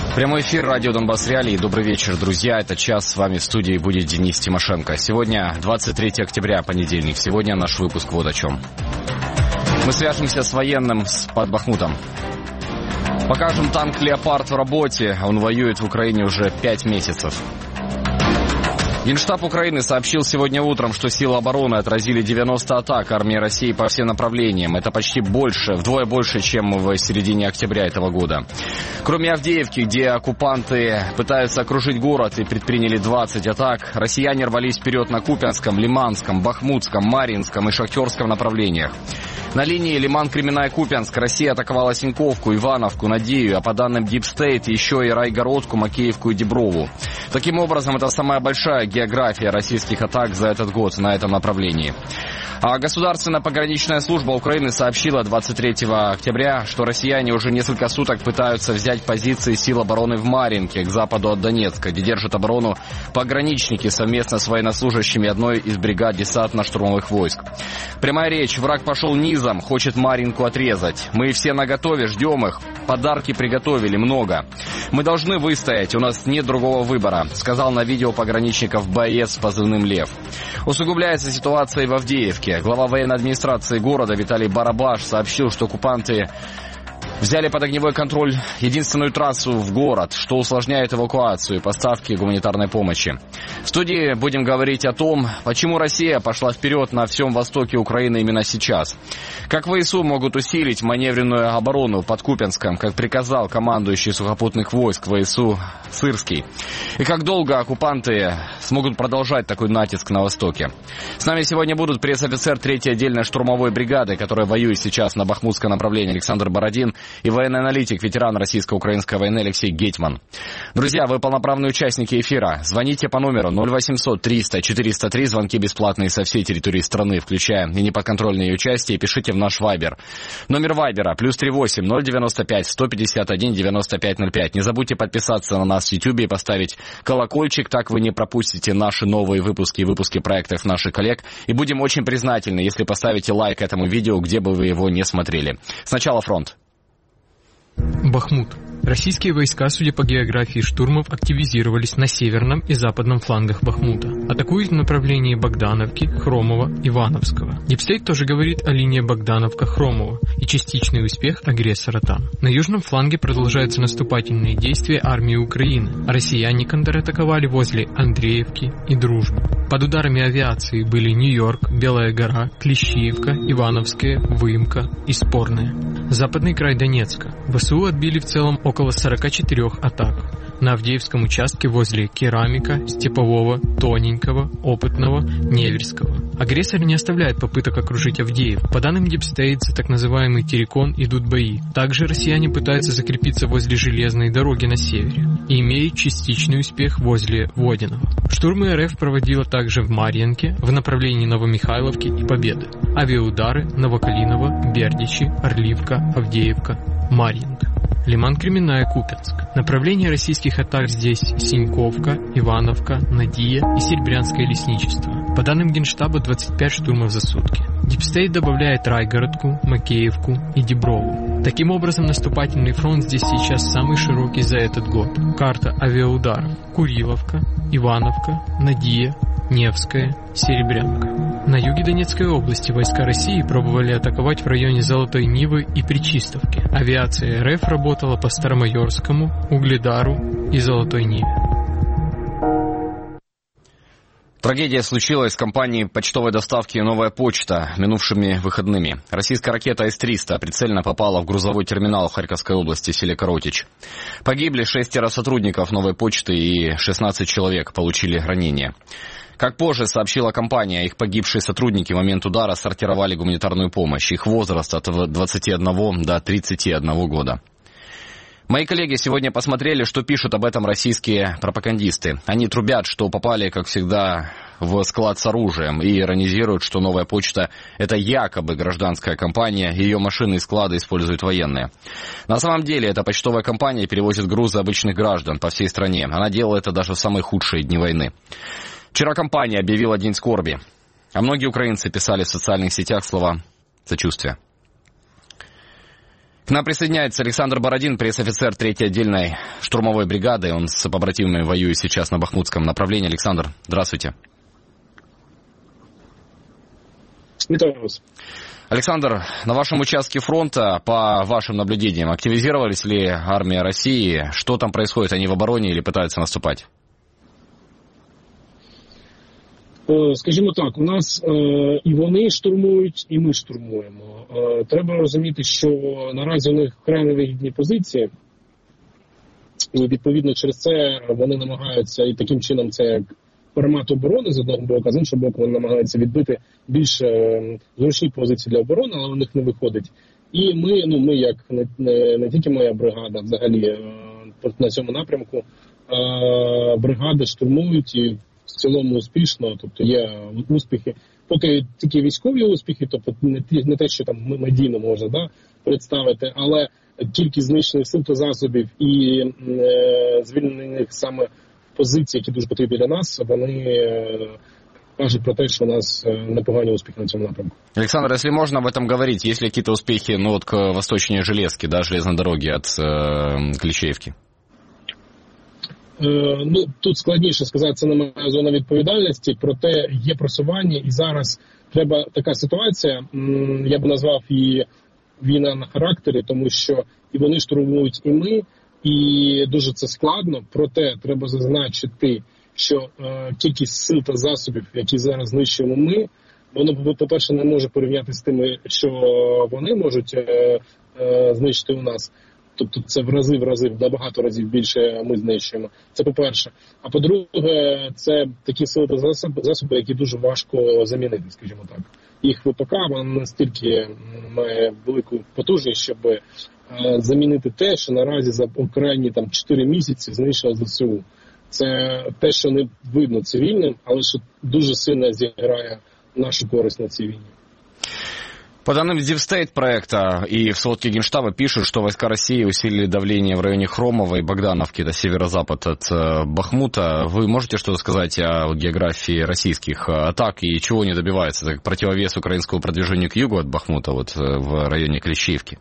Прямой эфир радио Донбасс Реалии. Добрый вечер, друзья. Это час. С вами в студии будет Денис Тимошенко. Сегодня 23 октября, понедельник. Сегодня наш выпуск вот о чем. Мы свяжемся с военным под Бахмутом. Покажем танк «Леопард» в работе. Он воюет в Украине уже 5 месяцев. Генштаб Украины сообщил сегодня утром, что силы обороны отразили 90 атак армии России по всем направлениям. Это почти вдвое больше, чем в середине октября этого года. Кроме Авдеевки, где оккупанты пытаются окружить город и предприняли 20 атак, россияне рвались вперед на Купянском, Лиманском, Бахмутском, Марьинском и Шахтерском направлениях. На линии Лиман-Кременная-Купянск Россия атаковала Синьковку, Ивановку, Надею, а по данным Deep State еще и Райгородку, Макеевку и Деброву. Таким образом, это самая большая география российских атак за этот год на этом направлении. А Государственная пограничная служба Украины сообщила 23 октября, что россияне уже несколько суток пытаются взять позиции сил обороны в Марьинке, к западу от Донецка, где держат оборону пограничники совместно с военнослужащими одной из бригад десантно-штурмовых войск. Прямая речь: враг пошел низом, хочет Марьинку отрезать. Мы все наготове, ждем их. Подарки приготовили, много. Мы должны выстоять, у нас нет другого выбора, сказал на видео пограничников боец с позывным «Лев». Усугубляется ситуация и в Авдеевке. Глава военной администрации города Виталий Барабаш сообщил, что оккупанты взяли под огневой контроль единственную трассу в город, что усложняет эвакуацию и поставки гуманитарной помощи. В студии будем говорить о том, почему Россия пошла вперед на всем востоке Украины именно сейчас. Как ВСУ могут усилить маневренную оборону под Купянском, как приказал командующий сухопутных войск ВСУ Сырский. И как долго оккупанты смогут продолжать такой натиск на востоке. С нами сегодня будут пресс-офицер 3-й отдельной штурмовой бригады, которая воюет сейчас на Бахмутском направлении, Александр Бородин, и военный аналитик, ветеран российско-украинской войны Алексей Гетьман. Друзья, вы полноправные участники эфира. Звоните по номеру 0800 300 403. Звонки бесплатные со всей территории страны, включая и неподконтрольные участие. Пишите в наш Вайбер. Номер Вайбера +38 095 151 9505. Не забудьте подписаться на нас в YouTube и поставить колокольчик. Так вы не пропустите наши новые выпуски и выпуски проектов наших коллег. И будем очень признательны, если поставите лайк этому видео, где бы вы его не смотрели. Сначала фронт. Бахмут. Российские войска, судя по географии штурмов, активизировались на северном и западном флангах Бахмута. Атакуют в направлении Богдановки, Хромова, Ивановского. Дипстейт тоже говорит о линии Богдановка-Хромова и частичный успех агрессора там. На южном фланге продолжаются наступательные действия армии Украины. Россияне контратаковали возле Андреевки и Дружбы. Под ударами авиации были Нью-Йорк, Белая гора, Клещиевка, Ивановская, Выемка и Спорная. Западный край Донецка. ВСУ отбили в целом около 44 атак. На Авдеевском участке возле Керамика, Степового, Тоненького, Опытного, Неверского. Агрессор не оставляет попыток окружить Авдеев. По данным Deep State, за так называемый Терекон идут бои. Также россияне пытаются закрепиться возле железной дороги на севере и имеют частичный успех возле Водяного. Штурмы РФ проводила также в Марьинке, в направлении Новомихайловки и Победы. Авиаудары Новокалиново, Бердичи, Орливка, Авдеевка, Марьинка. Лиман-Кременная, Купянск. Направление российских атак здесь Синьковка, Ивановка, Надия и Серебрянское лесничество. По данным Генштаба, 25 штурмов за сутки. Дипстейт добавляет Райгородку, Макеевку и Деброву. Таким образом, наступательный фронт здесь сейчас самый широкий за этот год. Карта авиаударов: Куриловка, Ивановка, Надия, Невская, Серебрянка. На юге Донецкой области войска России пробовали атаковать в районе Золотой Нивы и Причистовки. Авиация РФ работала по Старомайорскому, Угледару и Золотой Ниве. Трагедия случилась в компании почтовой доставки «Новая почта» минувшими выходными. Российская ракета С-300 прицельно попала в грузовой терминал в Харьковской области, в селе Коротич. Погибли 6 сотрудников «Новой почты» и 16 человек получили ранения. Как позже сообщила компания, их погибшие сотрудники в момент удара сортировали гуманитарную помощь. Их возраст от 21 до 31 года. Мои коллеги сегодня посмотрели, что пишут об этом российские пропагандисты. Они трубят, что попали, как всегда, в склад с оружием и иронизируют, что «Новая почта» — это якобы гражданская компания, ее машины и склады используют военные. На самом деле, эта почтовая компания перевозит грузы обычных граждан по всей стране. Она делала это даже в самые худшие дни войны. Вчера компания объявила День скорби, а многие украинцы писали в социальных сетях слова сочувствия. К нам присоединяется Александр Бородин, пресс-офицер 3-й отдельной штурмовой бригады. Он с побратимами воюет сейчас на Бахмутском направлении. Александр, здравствуйте. Витаю вас. Александр, на вашем участке фронта, по вашим наблюдениям, активизировались ли армия России? Что там происходит? Они в обороне или пытаются наступать? Скажімо так, у нас і вони штурмують, і ми штурмуємо. Треба розуміти, що наразі у них вкрай невигідні позиції, і відповідно через це вони намагаються, і таким чином це як формат оборони з одного боку, а з іншого боку вони намагаються відбити більш зручні позиції для оборони, але у них не виходить. І ми як не тільки моя бригада, взагалі на цьому напрямку, бригади штурмують і в цілому успішно, тобто є успіхи. Поки тільки військові успіхи, тобто не те, що там медійно можна представити, але кількість знищених сил та засобів і звільнених саме позицій, які дуже потрібні для нас, вони кажуть про те, что у нас непогані успіхи на цьому напрямку. Александр, если можно об этом говорить, есть ли какие-то успехи, к восточнее Железки, железной дороги от Клещеевки? Тут складніше сказати, це не моя зона відповідальності, проте є просування, і зараз треба така ситуація, я б назвав її війна на характері, тому що і вони штурмують, і ми, і дуже це складно, проте треба зазначити, що кількість сил та засобів, які зараз знищуємо ми, воно, по-перше, не може порівняти з тими, що вони можуть знищити у нас. Тобто це в рази, набагато разів більше ми знищуємо. Це по-перше. А по-друге, це такі сили та засоби, які дуже важко замінити, скажімо так. Їх ВПК, вона настільки має велику потужність, щоб замінити те, що наразі за крайні 4 місяці знищило ЗСУ. Це те, що не видно цивільним, але що дуже сильно зіграє нашу користь на цій війні. По данным Дипстейт проекта и в сводке Генштаба пишут, что войска России усилили давление в районе Хромова и Богдановки, это северо-запад от Бахмута. Вы можете что-то сказать о географии российских атак и чего они добиваются? Это противовес украинскому продвижению к югу от Бахмута, в районе Клещеевки?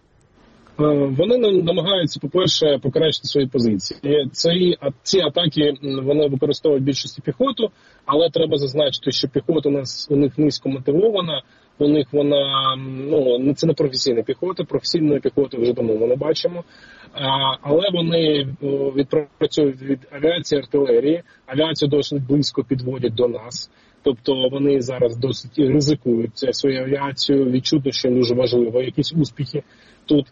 Вони намагаються, по-перше, покращити свої позиції. Ці атаки вони використовують в більшості піхоту, але треба зазначити, що піхота у них низько мотивована, у них вона, це не професійна піхота, професійної піхоти вже давно ми не бачимо, але вони відпрацьовують від авіації, артилерії, авіацію досить близько підводять до нас, тобто вони зараз досить ризикують свою авіацію, відчутно, що їм дуже важливо, якісь успіхи тут.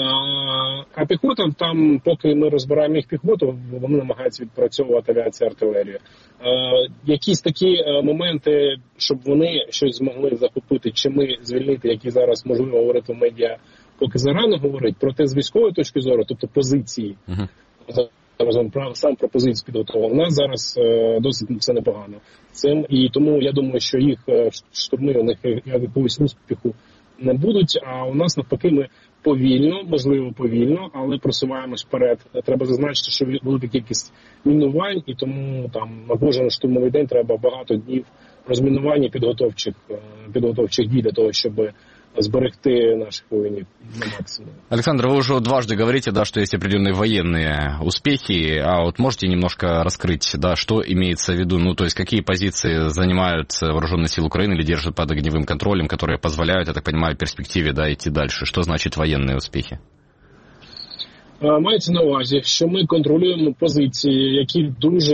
А піхота, там, поки ми розбираємо їх піхоту, вони намагаються відпрацьовувати авіацію, артилерію. Якісь такі моменти, щоб вони щось змогли захопити, чи ми звільнити, які зараз можливо говорити в медіа, поки зарано говорить, проте з військової точки зору, тобто позиції, сам про позицію підготовлено, у нас зараз досить все непогано. І тому я думаю, що їх штурми, у них якогось успіху не будуть, а у нас навпаки ми повільно, можливо повільно, але просуваємось вперед. Треба зазначити, що велика кількість мінувань, і тому на кожен штурмовий день треба багато днів розмінування підготовчих дій для того, щоб сберегти наших воинов на максимум. Александр, вы уже дважды говорите, что есть определенные военные успехи, а можете немножко раскрыть, что имеется в виду, то есть какие позиции занимают вооруженные силы Украины или держат под огневым контролем, которые позволяют, я так понимаю, в перспективе, идти дальше. Что значит военные успехи? Мається на увазі, що ми контролюємо позиції, які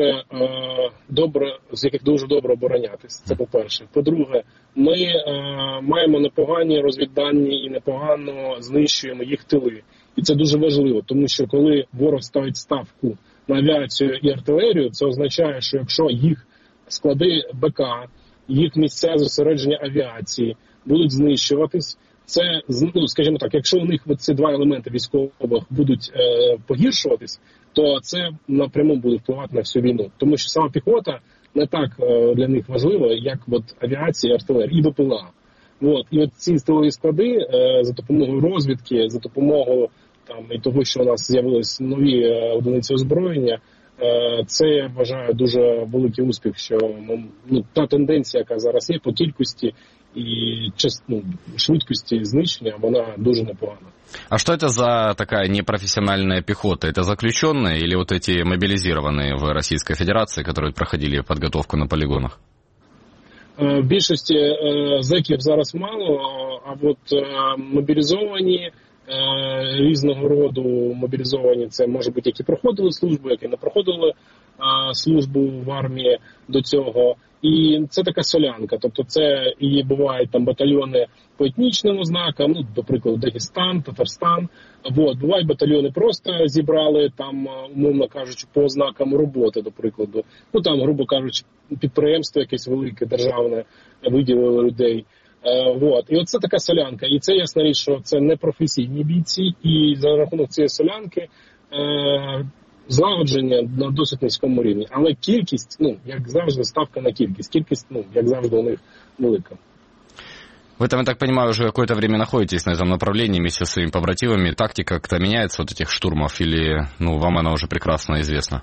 з яких дуже добре оборонятися. Це по-перше. По-друге, ми маємо непогані розвіддані і непогано знищуємо їх тили. І це дуже важливо, тому що коли ворог ставить ставку на авіацію і артилерію, це означає, що якщо їх склади БК, їх місця зосередження авіації будуть знищуватись, це, скажімо так, якщо у них ці два елементи військових будуть погіршуватись, то це напряму буде впливати на всю війну. Тому що сама піхота не так для них важлива, як авіація, артилерія і БПЛА. І ці стилові склади за допомогою розвідки, за допомогою і того, що у нас з'явились нові одиниці озброєння, це, я вважаю, дуже великий успіх, що та тенденція, яка зараз є по кількості швидкості знищення, вона дуже непогана. А что это за такая непрофессиональная пехота? Это заключенные или вот эти мобилизированные в Российской Федерации, которые проходили подготовку на полигонах? В більшості зеків зараз мало, а от мобілізовані, різного роду мобілізовані, це може бути, які проходили службу, які не проходили службу в армії до цього. І це така солянка, тобто це і бувають там батальйони по етнічним ознакам, до прикладу, Дагестан, Татарстан. Бувають батальйони просто зібрали там, умовно кажучи, по ознакам роботи, до прикладу. Там, грубо кажучи, підприємство якесь велике, державне, виділили людей. І оце така солянка. І це ясна річ, що це не професійні бійці, і за рахунок цієї солянки злагодження на досить низькому рівні. Але кількість, як завжди, ставка на кількість. Кількість, як завжди, у них велика. Вы там, я так понимаю, уже какое-то время находитесь на этом направлении вместе со своими побратимами. Тактика как-то меняется вот этих штурмов или вам она уже прекрасно известна?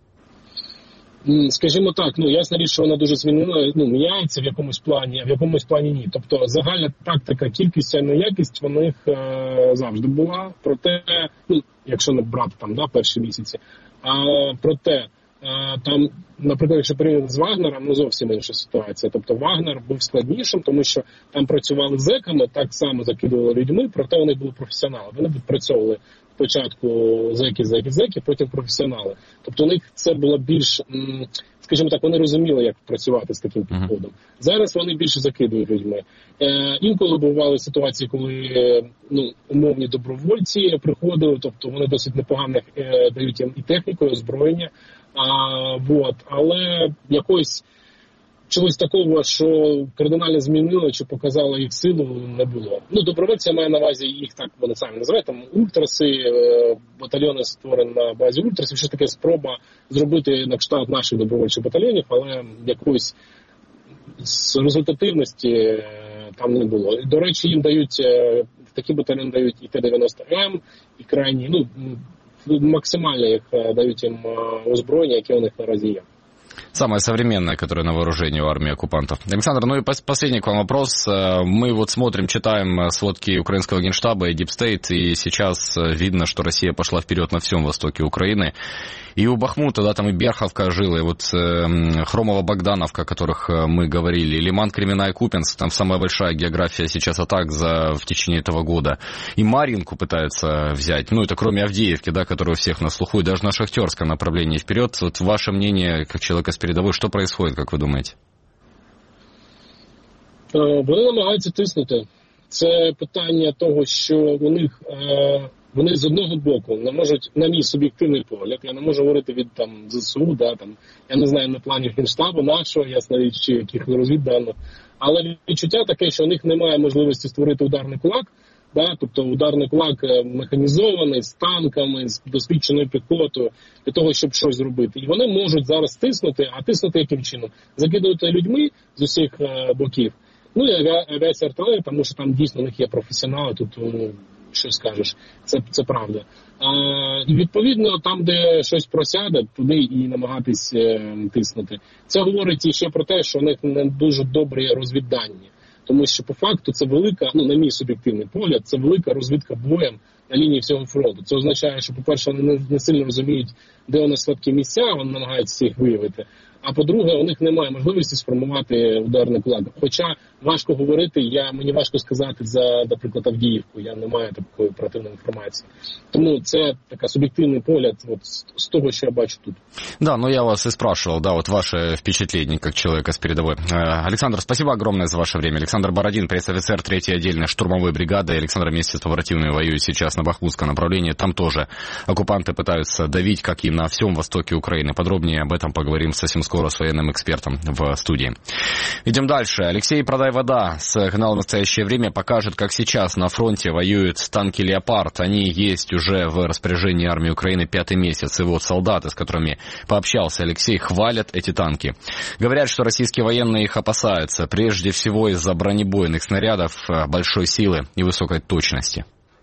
Скажімо так, ясна річ, що вона дуже змінила, міняється в якомусь плані, а в якомусь плані ні. Тобто загальна тактика, кількість, а не якість, в них завжди була. Проте, якщо не брати перші місяці, проте там, наприклад, якщо порівняти з Вагнером, зовсім інша ситуація. Тобто Вагнер був складнішим, тому що там працювали зеками, так само закидували людьми, проте вони були професіонали. Вони відпрацьовували спочатку зеки, потім професіонали. Тобто у них це було більш, скажімо так, вони розуміли, як працювати з таким підходом. Зараз вони більше закидують людьми. Інколи бували ситуації, коли умовні добровольці приходили, тобто вони досить непогано дають їм і техніку, і озброєння. Але якось чогось такого, що кардинально змінило чи показало їх силу, не було. Добровольці, я маю на увазі, їх так вони самі називають, там ультраси, батальйони створені на базі ультрасів, що таке спроба зробити на кшталт наших добровольчих батальйонів, але якоїсь результативності там не було. До речі, їм дають, в такі батальйони дають і Т-90М, і крайні, максимально їх дають їм озброєння, яке у них наразі є. Самое современное, которое на вооружении у армии оккупантов. Александр, и последний к вам вопрос. Мы смотрим, читаем сводки украинского генштаба и Deep State, и сейчас видно, что Россия пошла вперед на всем востоке Украины. И у Бахмута, там и Берховка жила, и Хромово-Богдановка, о которых мы говорили, Лиман, Кременная, Купенск, там самая большая география сейчас атак в течение этого года. И Марьинку пытаются взять, это кроме Авдеевки, которая у всех на слуху, и даже на Шахтерском направлении вперед. Ваше мнение, как человека с передовой, что происходит, как вы думаете? Вони намагаються тиснути. Це питання того, що вони з одного боку не можуть, на мій суб'єктивний погляд, я не можу говорити від ЗСУ, я не знаю на плані Генштабу нашого, ясна річ, чи яких розвідданих, але відчуття таке, що у них немає можливості створити ударний кулак, тобто ударний кулак механізований, з танками, з досвідченою піхотою, для того, щоб щось зробити. І вони можуть зараз тиснути, а тиснути яким чином? Закидувати людьми з усіх боків, і авіація артилерія, тому що там дійсно у них є професіонали, тут що скажеш, це правда. І відповідно там, де щось просяде, туди і намагатись тиснути. Це говорить ще про те, що у них не дуже добрі розвіддання. Тому що по факту це велика, на мій суб'єктивний погляд, це велика розвідка боєм на лінії всього фронту. Це означає, що, по-перше, вони не сильно розуміють, де у нас слабкі місця, вони намагаються їх виявити. А по-друге, у них немає можливості сформувати ударний кулак. Хоча важко говорити, мені важко сказати за, наприклад, Авдіївку, я не маю такої оперативної інформації. Тому це така суб'єктивний погляд з того, що я бачу тут. Да, я вас и спрашивал, ваше впечатление как человека с передовой. Александр, спасибо огромное за ваше время. Александр Бородин, пресс-офицер 3-й отдельной штурмовой бригады. Александр вместе с побратимами воюет сейчас на Бахмутском направлении. Там тоже оккупанты пытаются давить, как и на всем востоке Украины. Подробнее об этом поговорим совсем скоро с военным экспертом в студии. Идем дальше. Алексей Продай-Вода с канала «Настоящее время» покажет, как сейчас на фронте воюют танки «Леопард». Они есть уже в распоряжении армии Украины 5-й месяц. И солдаты, с которыми пообщался Алексей, хвалят эти танки. Говорят, что российские военные их опасаются, прежде всего из-за бронебойных снарядов, большой силы и высокой точности.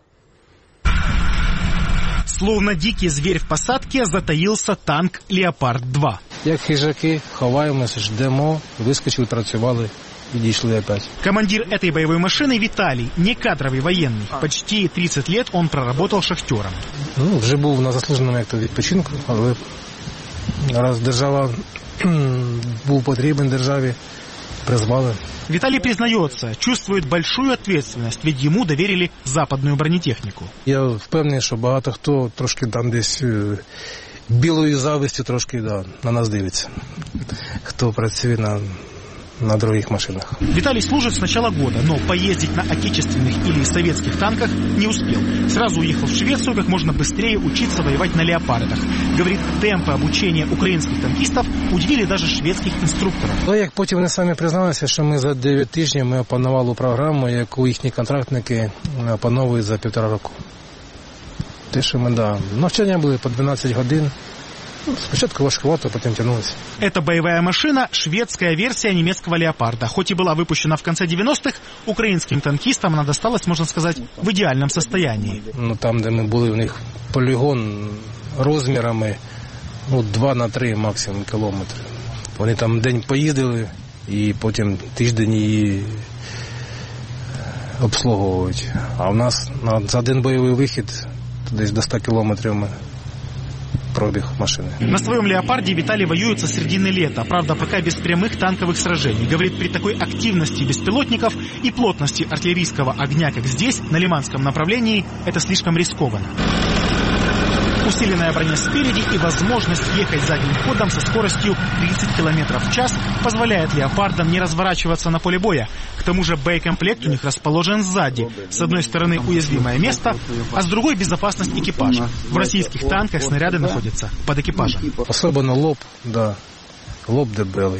Словно дикий зверь в посадке затаился танк «Леопард-2». Як хижаки, ховаємося, ждемо, вискочили, працювали дошли опять. Командир этой боевой машины Виталий, не кадровый военный. Почти 30 лет он проработал шахтером. Вже був на заслуженому відпочинку, але раз держава був потрібен державі, призвали. Виталий признается, чувствует большую ответственность, ведь ему доверили западную бронетехнику. Я впевнений, що багато хто трошки там десь білої зависті трошки на нас дивиться, хто працює на других машинах. Виталий служит с начала года, но поездить на отечественных или советских танках не успел. Сразу уехал в Швецию как можно быстрее учиться воевать на леопардах. Говорит, темпы обучения украинских танкистов удивили даже шведских инструкторов. Але як потім вони самі призналися, що ми за 9 тижнів ми опанували програму, яку їхні контрактники опановують за 1,5 року. Те, що ми, навчання були по 12 годин. Спочатку важковато, потом тянулось. Эта боевая машина – шведская версия немецкого «Леопарда». Хоть и была выпущена в конце 90-х, украинским танкистам она досталась, можно сказать, в идеальном состоянии. Там, де ми були, у них полігон розмірами 2-3 максимум кілометри. Вони там день поїздили і потім тиждень її обслуговують. А у нас за один бойовий вихід десь до 100 кілометрів ми пробег машины. На своем «Леопарде» Виталий воюет со середины лета, правда, пока без прямых танковых сражений. Говорит, при такой активности беспилотников и плотности артиллерийского огня, как здесь, на Лиманском направлении, это слишком рискованно. Усиленная броня спереди и возможность ехать задним ходом со скоростью 30 км в час позволяет «Леопардам» не разворачиваться на поле боя. К тому же боекомплект у них расположен сзади. С одной стороны уязвимое место, а с другой безопасность экипажа. В российских танках снаряды находятся под экипажем. Особенно лоб, лоб дебелий.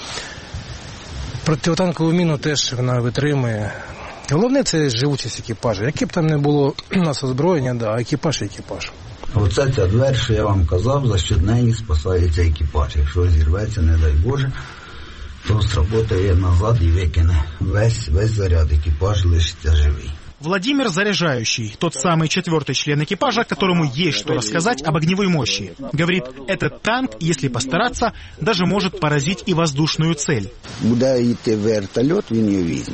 Противотанкову міну теж вона витримує. Головне – це живучість екіпажу. Яке б там не було у нас озброєння, екіпаж – екіпаж. Оце ця двері, що я вам казав, за що неї спасається екіпаж. Якщо зірветься, не дай Боже, то сработає назад і викине весь заряд. Екіпаж лишиться живий. Владимир Заряжающий, тот самый 4-й член экипажа, которому есть что рассказать об огневой мощи. Говорит, этот танк, если постараться, даже может поразить и воздушную цель. Буде йти вертольот, він її візьме.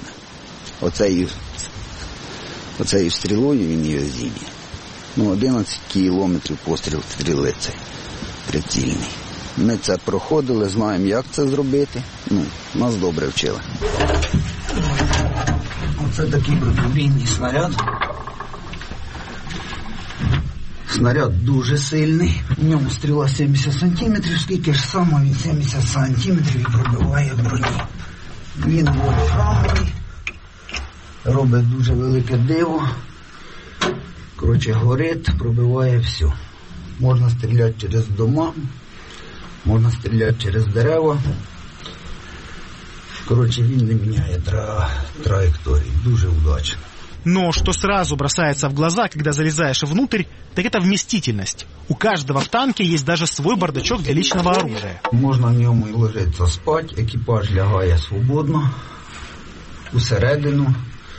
Оцею стрілою він її зіб'є. 11 кілометрів постріл стрілиці прицільний. Ми це проходили, знаємо, як це зробити. Нас добре вчили. Оце такий протибійний снаряд. Снаряд дуже сильний. В ньому стріла 70 сантиметрів, скільки ж саме він 70 сантиметрів і пробиває броню. Він вольфрамовий, робить дуже велике диво. Коротше, горить, пробиває все. Можна стріляти через дома, можна стріляти через дерева. Короче, він не меняет траектории. Дуже удачно. Но что сразу бросается в глаза, когда залезаешь внутрь, так это вместительность. У каждого в танке есть даже свой бардачок для личного оружия. Можна в ньому і ложитися спати, екіпаж лягає свободно, усередину.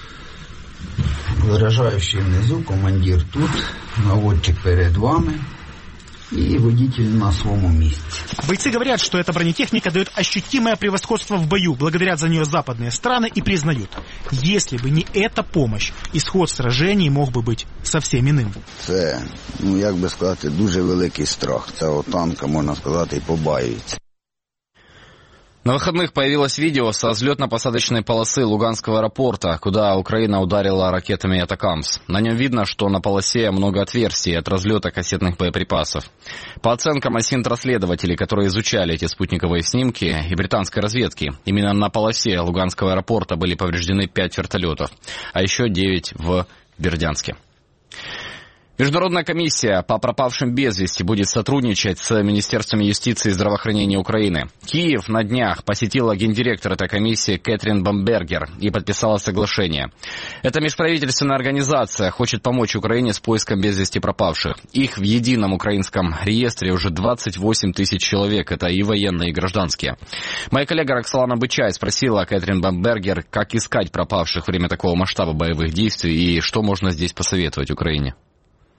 Заряжающий внизу, командир тут, наводчик перед вами и водитель на своем месте. Бойцы говорят, что эта бронетехника дает ощутимое превосходство в бою, благодарят за нее западные страны и признают, если бы не эта помощь, исход сражений мог бы быть совсем иным. Це, як би сказати, дуже великий страх. Цього танка, можна сказати, і побаюється. На выходных появилось видео со взлетно-посадочной полосы Луганского аэропорта, куда Украина ударила ракетами «Атакамс». На нем видно, что на полосе много отверстий от разлета кассетных боеприпасов. По оценкам асинт-расследователей, которые изучали эти спутниковые снимки, и британской разведки, именно на полосе Луганского аэропорта были повреждены 5 вертолетов, а еще 9 в Бердянске. Международная комиссия по пропавшим без вести будет сотрудничать с Министерством юстиции и здравоохранения Украины. Киев на днях посетила гендиректор этой комиссии Кэтрин Бамбергер и подписала соглашение. Эта межправительственная организация хочет помочь Украине с поиском без вести пропавших. Их в едином украинском реестре уже 28 тысяч человек. Это и военные, и гражданские. Моя коллега Роксолана Бычай спросила Кэтрин Бамбергер, как искать пропавших во время такого масштаба боевых действий и что можно здесь посоветовать Украине.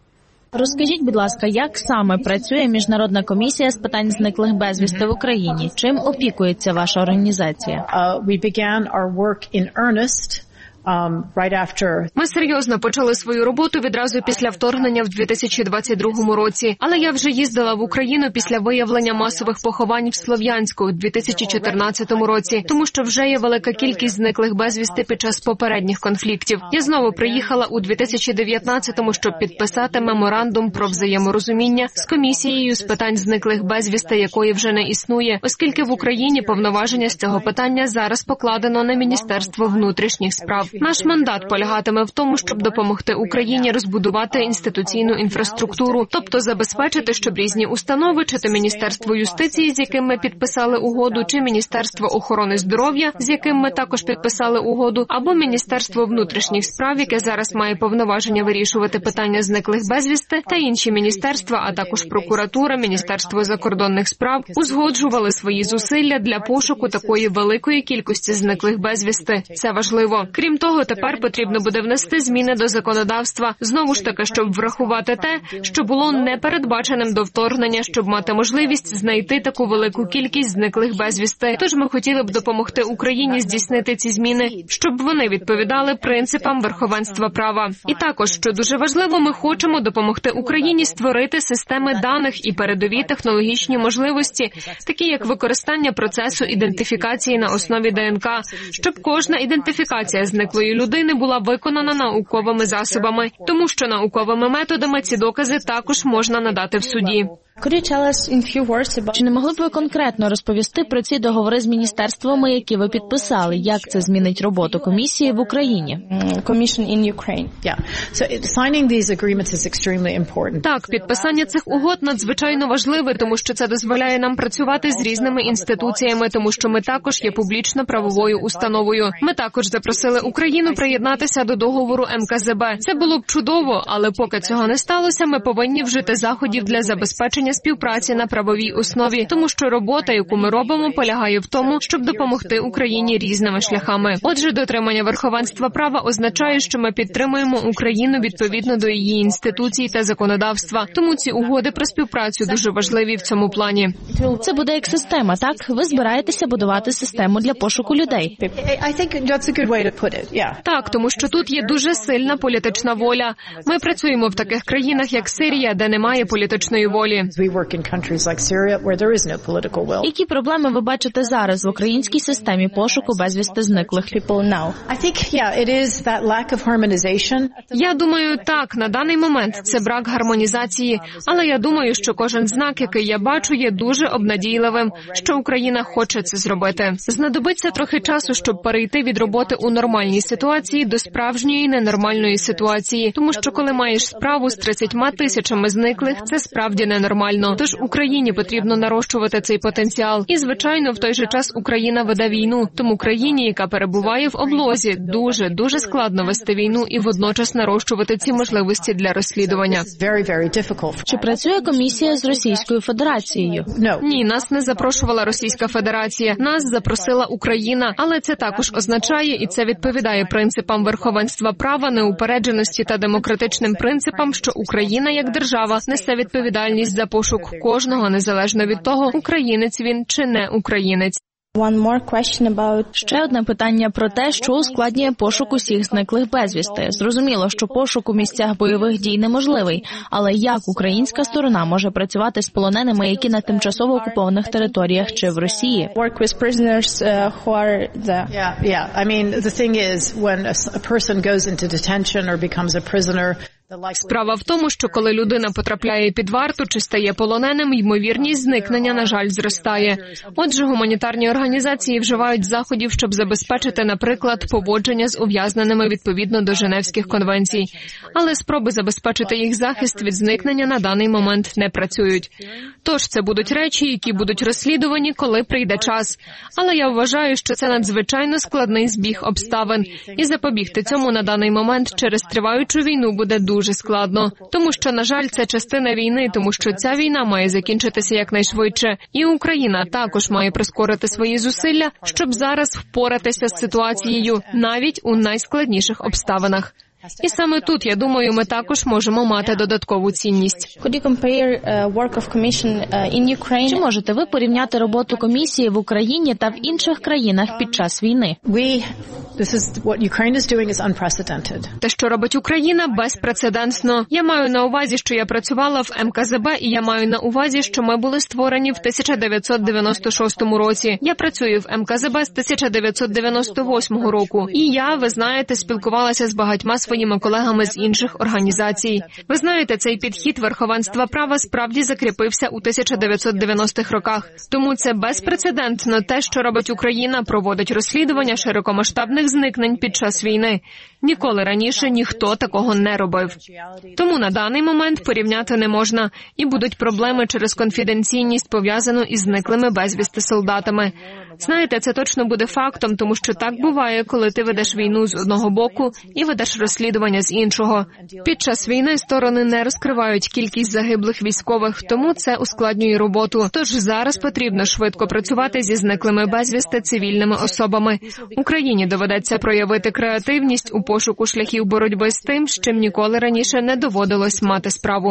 Розкажіть, будь ласка, як саме працює Міжнародна комісія з питань зниклих безвісти в Україні? Чим опікується ваша організація? We began our work in earnest. Ми серйозно почали свою роботу відразу після вторгнення в 2022 році. Але я вже їздила в Україну після виявлення масових поховань в Слов'янську у 2014 році, тому що вже є велика кількість зниклих безвісти під час попередніх конфліктів. Я знову приїхала у 2019-му, щоб підписати меморандум про взаєморозуміння з комісією з питань зниклих безвісти, якої вже не існує, оскільки в Україні повноваження з цього питання зараз покладено на Міністерство внутрішніх справ. Наш мандат полягатиме в тому, щоб допомогти Україні розбудувати інституційну інфраструктуру, тобто забезпечити, щоб різні установи, чи то Міністерство юстиції, з яким ми підписали угоду, чи Міністерство охорони здоров'я, з яким ми також підписали угоду, або Міністерство внутрішніх справ, яке зараз має повноваження вирішувати питання зниклих безвісти, та інші міністерства, а також прокуратура, Міністерство закордонних справ, узгоджували свої зусилля для пошуку такої великої кількості зниклих безвісти. Це важливо. Крім того, тепер потрібно буде внести зміни до законодавства, знову ж таки, щоб врахувати те, що було непередбаченим до вторгнення, щоб мати можливість знайти таку велику кількість зниклих безвісти. Тож ми хотіли б допомогти Україні здійснити ці зміни, щоб вони відповідали принципам верховенства права. І також, що дуже важливо, ми хочемо допомогти Україні створити системи даних і передові технологічні можливості, такі як використання процесу ідентифікації на основі ДНК, щоб кожна ідентифікація зниклої людини була виконана науковими засобами, тому що науковими методами ці докази також можна надати в суді. Чи не могли б ви конкретно розповісти про ці договори з міністерствами, які ви підписали? Як це змінить роботу комісії в Україні? Так, підписання цих угод надзвичайно важливе, тому що це дозволяє нам працювати з різними інституціями, тому що ми також є публічно-правовою установою. Ми також запросили Україну приєднатися до договору МКЗБ. Це було б чудово, але поки цього не сталося, ми повинні вжити заходів для забезпечення співпраці на правовій основі, тому що робота, яку ми робимо, полягає в тому, щоб допомогти Україні різними шляхами. Отже, дотримання верховенства права означає, що ми підтримуємо Україну відповідно до її інституцій та законодавства. Тому ці угоди про співпрацю дуже важливі в цьому плані. Це буде як система, так? Ви збираєтеся будувати систему для пошуку людей. Так, тому що тут є дуже сильна політична воля. Ми працюємо в таких країнах, як Сирія, де немає політичної волі. Які проблеми ви бачите зараз в українській системі пошуку безвісти зниклих? Я думаю, так, на даний момент це брак гармонізації, але я думаю, що кожен знак, який я бачу, є дуже обнадійливим, що Україна хоче це зробити. Знадобиться трохи часу, щоб перейти від роботи у нормальній ситуації до справжньої ненормальної ситуації, тому що коли маєш справу з 30 тисячами зниклих, це справді ненормально. Тож Україні потрібно нарощувати цей потенціал. І, звичайно, в той же час Україна веде війну. Тому країні, яка перебуває в облозі, дуже складно вести війну і водночас нарощувати ці можливості для розслідування. Чи працює комісія з Російською Федерацією? Ні, нас не запрошувала Російська Федерація. Нас запросила Україна. Але це також означає, і це відповідає принципам верховенства права, неупередженості та демократичним принципам, що Україна як держава несе відповідальність за пошук кожного, незалежно від того, українець він чи не українець. Ще одне питання про те, що ускладнює пошук усіх зниклих безвісти. Зрозуміло, що пошук у місцях бойових дій неможливий, але як українська сторона може працювати з полоненими, які на тимчасово окупованих територіях чи в Росії? Справа в тому, що коли людина потрапляє під варту чи стає полоненим, ймовірність зникнення, на жаль, зростає. Отже, гуманітарні організації вживають заходів, щоб забезпечити, наприклад, поводження з ув'язненими відповідно до Женевських конвенцій. Але спроби забезпечити їх захист від зникнення на даний момент не працюють. Тож це будуть речі, які будуть розслідувані, коли прийде час. Але я вважаю, що це надзвичайно складний збіг обставин. І запобігти цьому на даний момент через триваючу війну буде дуже складно. Тому що, на жаль, це частина війни, тому що ця війна має закінчитися якнайшвидше. І Україна також має прискорити свої зусилля, щоб зараз впоратися з ситуацією, навіть у найскладніших обставинах. І саме тут, я думаю, ми також можемо мати додаткову цінність. Чи можете ви порівняти роботу комісії в Україні та в інших країнах під час війни? Те, що робить Україна, безпрецедентно. Я маю на увазі, що я працювала в МКЗБ, і я маю на увазі, що ми були створені в 1996 році. Я працюю в МКЗБ з 1998 року. І я, ви знаєте, спілкувалася з багатьма своїми колегами з інших організацій. Ви знаєте, цей підхід верховенства права справді закріпився у 1990-х роках. Тому це безпрецедентно те, що робить Україна, проводить розслідування широкомасштабних зникнень під час війни. Ніколи раніше ніхто такого не робив. Тому на даний момент порівняти не можна. І будуть проблеми через конфіденційність, пов'язану із зниклими безвісти солдатами. Знаєте, це точно буде фактом, тому що так буває, коли ти ведеш війну з одного боку і ведеш розслідування з іншого. Під час війни сторони не розкривають кількість загиблих військових, тому це ускладнює роботу. Тож зараз потрібно швидко працювати зі зниклими безвісти цивільними особами. Україні доведеться проявити креативність у пошуку шляхів боротьби з тим, з чим ніколи раніше не доводилось мати справу.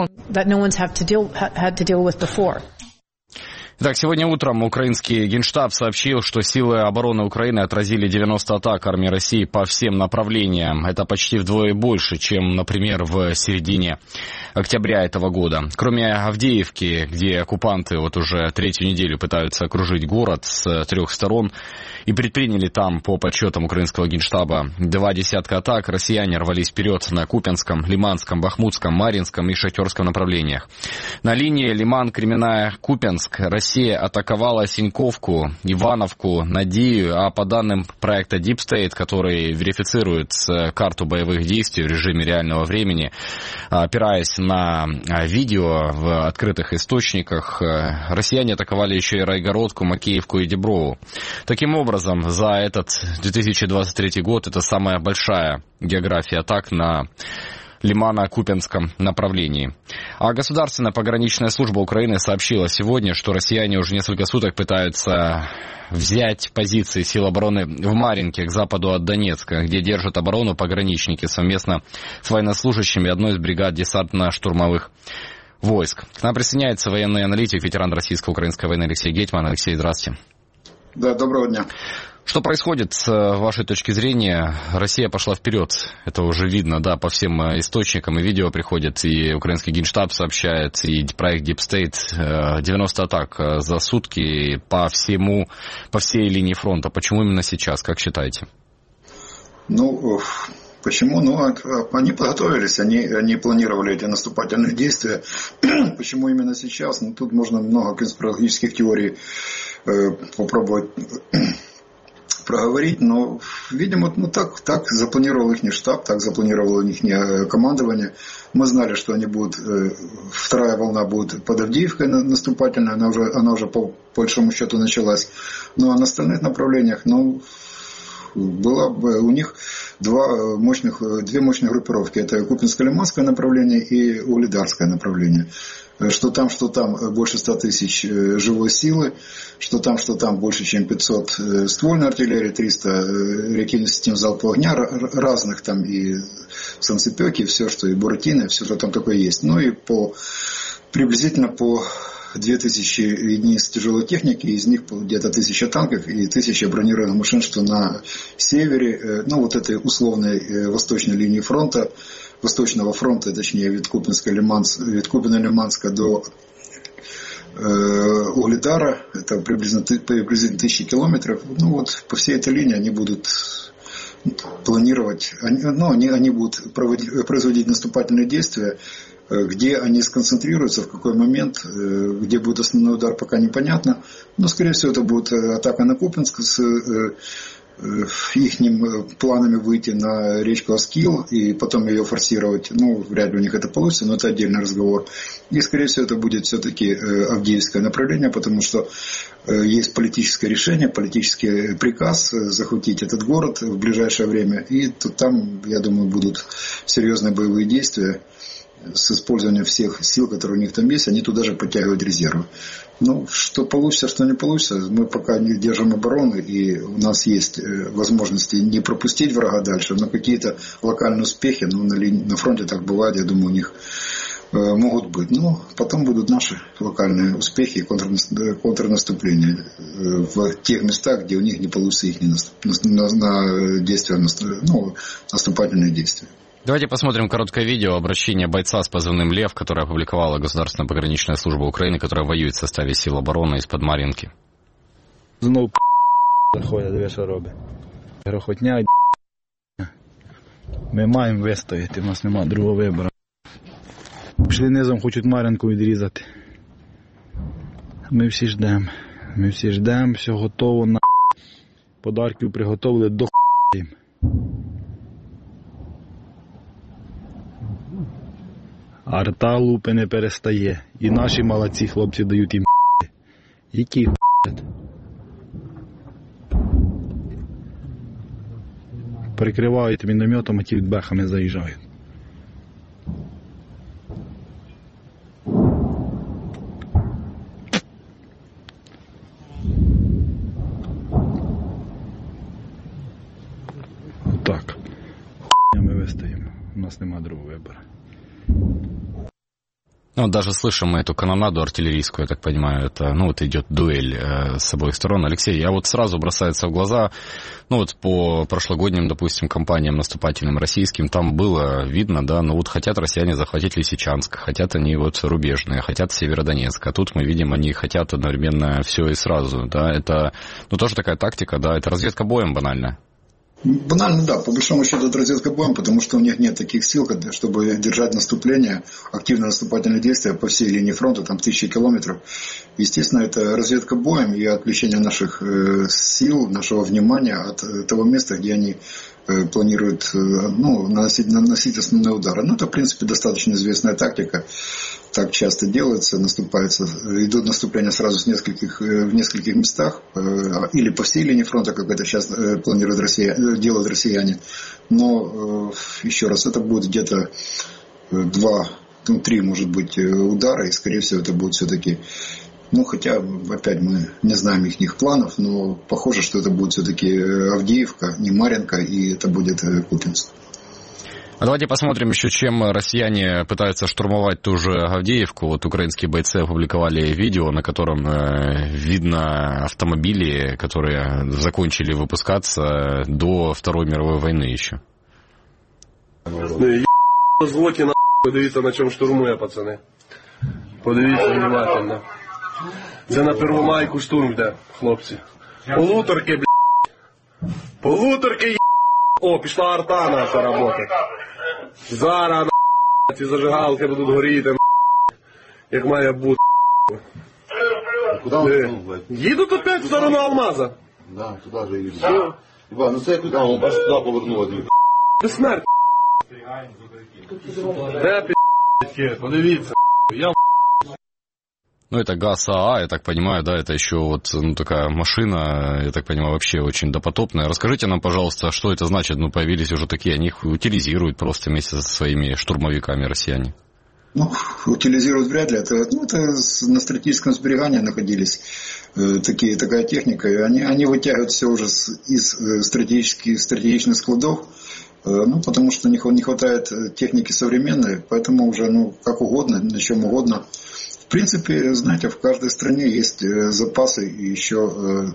Итак, сегодня утром украинский Генштаб сообщил, что силы обороны Украины отразили 90 атак армии России по всем направлениям. Это почти вдвое больше, чем, например, в середине октября этого года. Кроме Авдеевки, где оккупанты вот уже третью неделю пытаются окружить город с 3 сторон и предприняли там, по подсчетам украинского Генштаба, 2 десятка атак, россияне рвались вперед на Купянском, Лиманском, Бахмутском, Марьинском и Шахтерском направлениях. На линии Лиман-Кременная-Купянск Россия атаковала Синьковку, Ивановку, Надию, а по данным проекта Deep State, который верифицирует карту боевых действий в режиме реального времени, опираясь на видео в открытых источниках, россияне атаковали еще и Райгородку, Макеевку и Деброву. Таким образом, за этот 2023 год это самая большая география атак на Лимано-Купянском направлении. А Государственная пограничная служба Украины сообщила сегодня, что россияне уже несколько суток пытаются взять позиции сил обороны в Марьинке, к западу от Донецка, где держат оборону пограничники совместно с военнослужащими одной из бригад десантно-штурмовых войск. К нам присоединяется военный аналитик, ветеран российско-украинской войны Алексей Гетман. Алексей, здравствуйте. Да, доброго дня. Что происходит с вашей точки зрения? Россия пошла вперед. Это уже видно, да, по всем источникам. И видео приходит, и украинский Генштаб сообщает, и проект Deep State. 90 атак за сутки по всей линии фронта. Почему именно сейчас, как считаете? Ну, почему? Ну, они подготовились, они планировали эти наступательные действия. Почему именно сейчас? Ну, тут можно много конспирологических теорий попробовать проговорить, но, видимо, ну, так запланировал их штаб, так запланировало их командование. Мы знали, что они будут, вторая волна будет под Авдеевкой наступательная, она уже по большому счету началась. Ну, а на остальных направлениях, ну, было у них две мощных группировки. Это Купинско-Лиманское направление и Угледарское направление. Что там больше 100 тысяч живой силы, что там больше, чем 500 ствольной артиллерии, 300 реактивных систем залпового огня, разных там и санцепёки, все, что и буратино, все, что там такое есть. Ну и приблизительно по 2000 единиц тяжелой техники, из них где-то 1000 танков и 1000 бронированных машин, что на севере, ну вот этой условной восточной линии фронта, Восточного фронта, точнее, від Купина-Лиманска до Угледара, это приблизительно 1000 километров. Ну вот по всей этой линии они будут планировать, они будут производить наступательные действия. Где они сконцентрируются, в какой момент, где будет основной удар, пока непонятно. Но, скорее всего, это будет атака на Купинск с их планами выйти на речку Оскил и потом ее форсировать. Ну, вряд ли у них это получится, но это отдельный разговор. И, скорее всего, это будет все-таки Авдеевское направление, потому что есть политическое решение, политический приказ захватить этот город в ближайшее время. И там, я думаю, будут серьезные боевые действия с использованием всех сил, которые у них там есть, они туда же подтягивают резервы. Ну, что получится, что не получится, мы пока не держим обороны, и у нас есть возможности не пропустить врага дальше, но какие-то локальные успехи, ну, на фронте так бывает, я думаю, у них могут быть. Но потом будут наши локальные успехи и контрнаступления в тех местах, где у них не получится их действия, ну, наступательные действия. Давайте посмотрим короткое видео обращения бойца с позывным «Лев», которое опубликовала Государственная пограничная служба Украины, которая воюет в составе сил обороны из-под Мар'їнки. Знову заходять, диви, що робить. Грохотня. Ми маємо вистояти, у нас немає другого вибору. Пішли низом, хочуть Мар'їнку відрізати. Ми всі ждемо, все готово, подарків приготовили до їм. Арта лупи не перестає. І наші молодці хлопці дають їм які прикривають мінометом, а ті від бехами заїжджають. Отак. Ми вистоїмо. У нас нема другого вибору. Ну, даже слышим мы эту канонаду артиллерийскую, я так понимаю, это, ну, вот идет дуэль с обоих сторон. Алексей, я вот сразу бросается в глаза, ну, вот по прошлогодним, допустим, кампаниям наступательным российским, там было видно, да, ну, вот хотят россияне захватить Лисичанск, хотят они вот Рубежные, хотят Северодонецк, а тут мы видим, они хотят одновременно все и сразу, да, это, ну, тоже такая тактика, да, это разведка боем банально. Банально, да, по большому счету это разведка боем, потому что у них нет таких сил, чтобы держать наступление, активное наступательное действие по всей линии фронта, там 1000 километров. Естественно, это разведка боем и отвлечение наших сил, нашего внимания от того места, где они планируют, ну, наносить основные удары. Ну, это, в принципе, достаточно известная тактика. Так часто делается, идут наступления сразу в нескольких местах, или по всей линии фронта, как это сейчас делают россияне. Но, еще раз, это будет где-то 2-3, может быть, удара, и, скорее всего, это будет все-таки, ну, хотя, опять, мы не знаем их планов, но похоже, что это будет все-таки Авдеевка, не Мар'їнка, и это будет Куп'янськ. А давайте посмотрим еще, чем россияне пытаются штурмовать ту же Авдеевку. Вот украинские бойцы опубликовали видео, на котором видно автомобили, которые закончили выпускаться до Второй мировой войны еще. Звуки на подивіться, на чому штурмує, пацани. Подивіться внимательно. Це на Первомайку штурм йде, хлопці. Полуторки, блядь. Полуторки, о, пішла арта наша робота. Зараз, ці зажигалки будуть горіти, як має бути. Куди вони, блядь? Їдуть опять в сторону Алмаза. Да, туди вже їдуть. Іван, ну це як туди, бач, туди повернули. Безсмерть. Де пі***ки, подивіться. Я Ну, это ГАЗ-АА, я так понимаю, да, это еще вот, ну, такая машина, я так понимаю, вообще очень допотопная. Расскажите нам, пожалуйста, что это значит, ну, появились уже такие, они их утилизируют просто вместе со своими штурмовиками россияне. Ну, утилизируют вряд ли, это на стратегическом сберегании находились такая техника, и они вытягивают все уже из стратегических складов, ну, потому что не хватает техники современной, поэтому уже, ну, как угодно, на чем угодно. В принципе, знаете, в каждой стране есть запасы еще,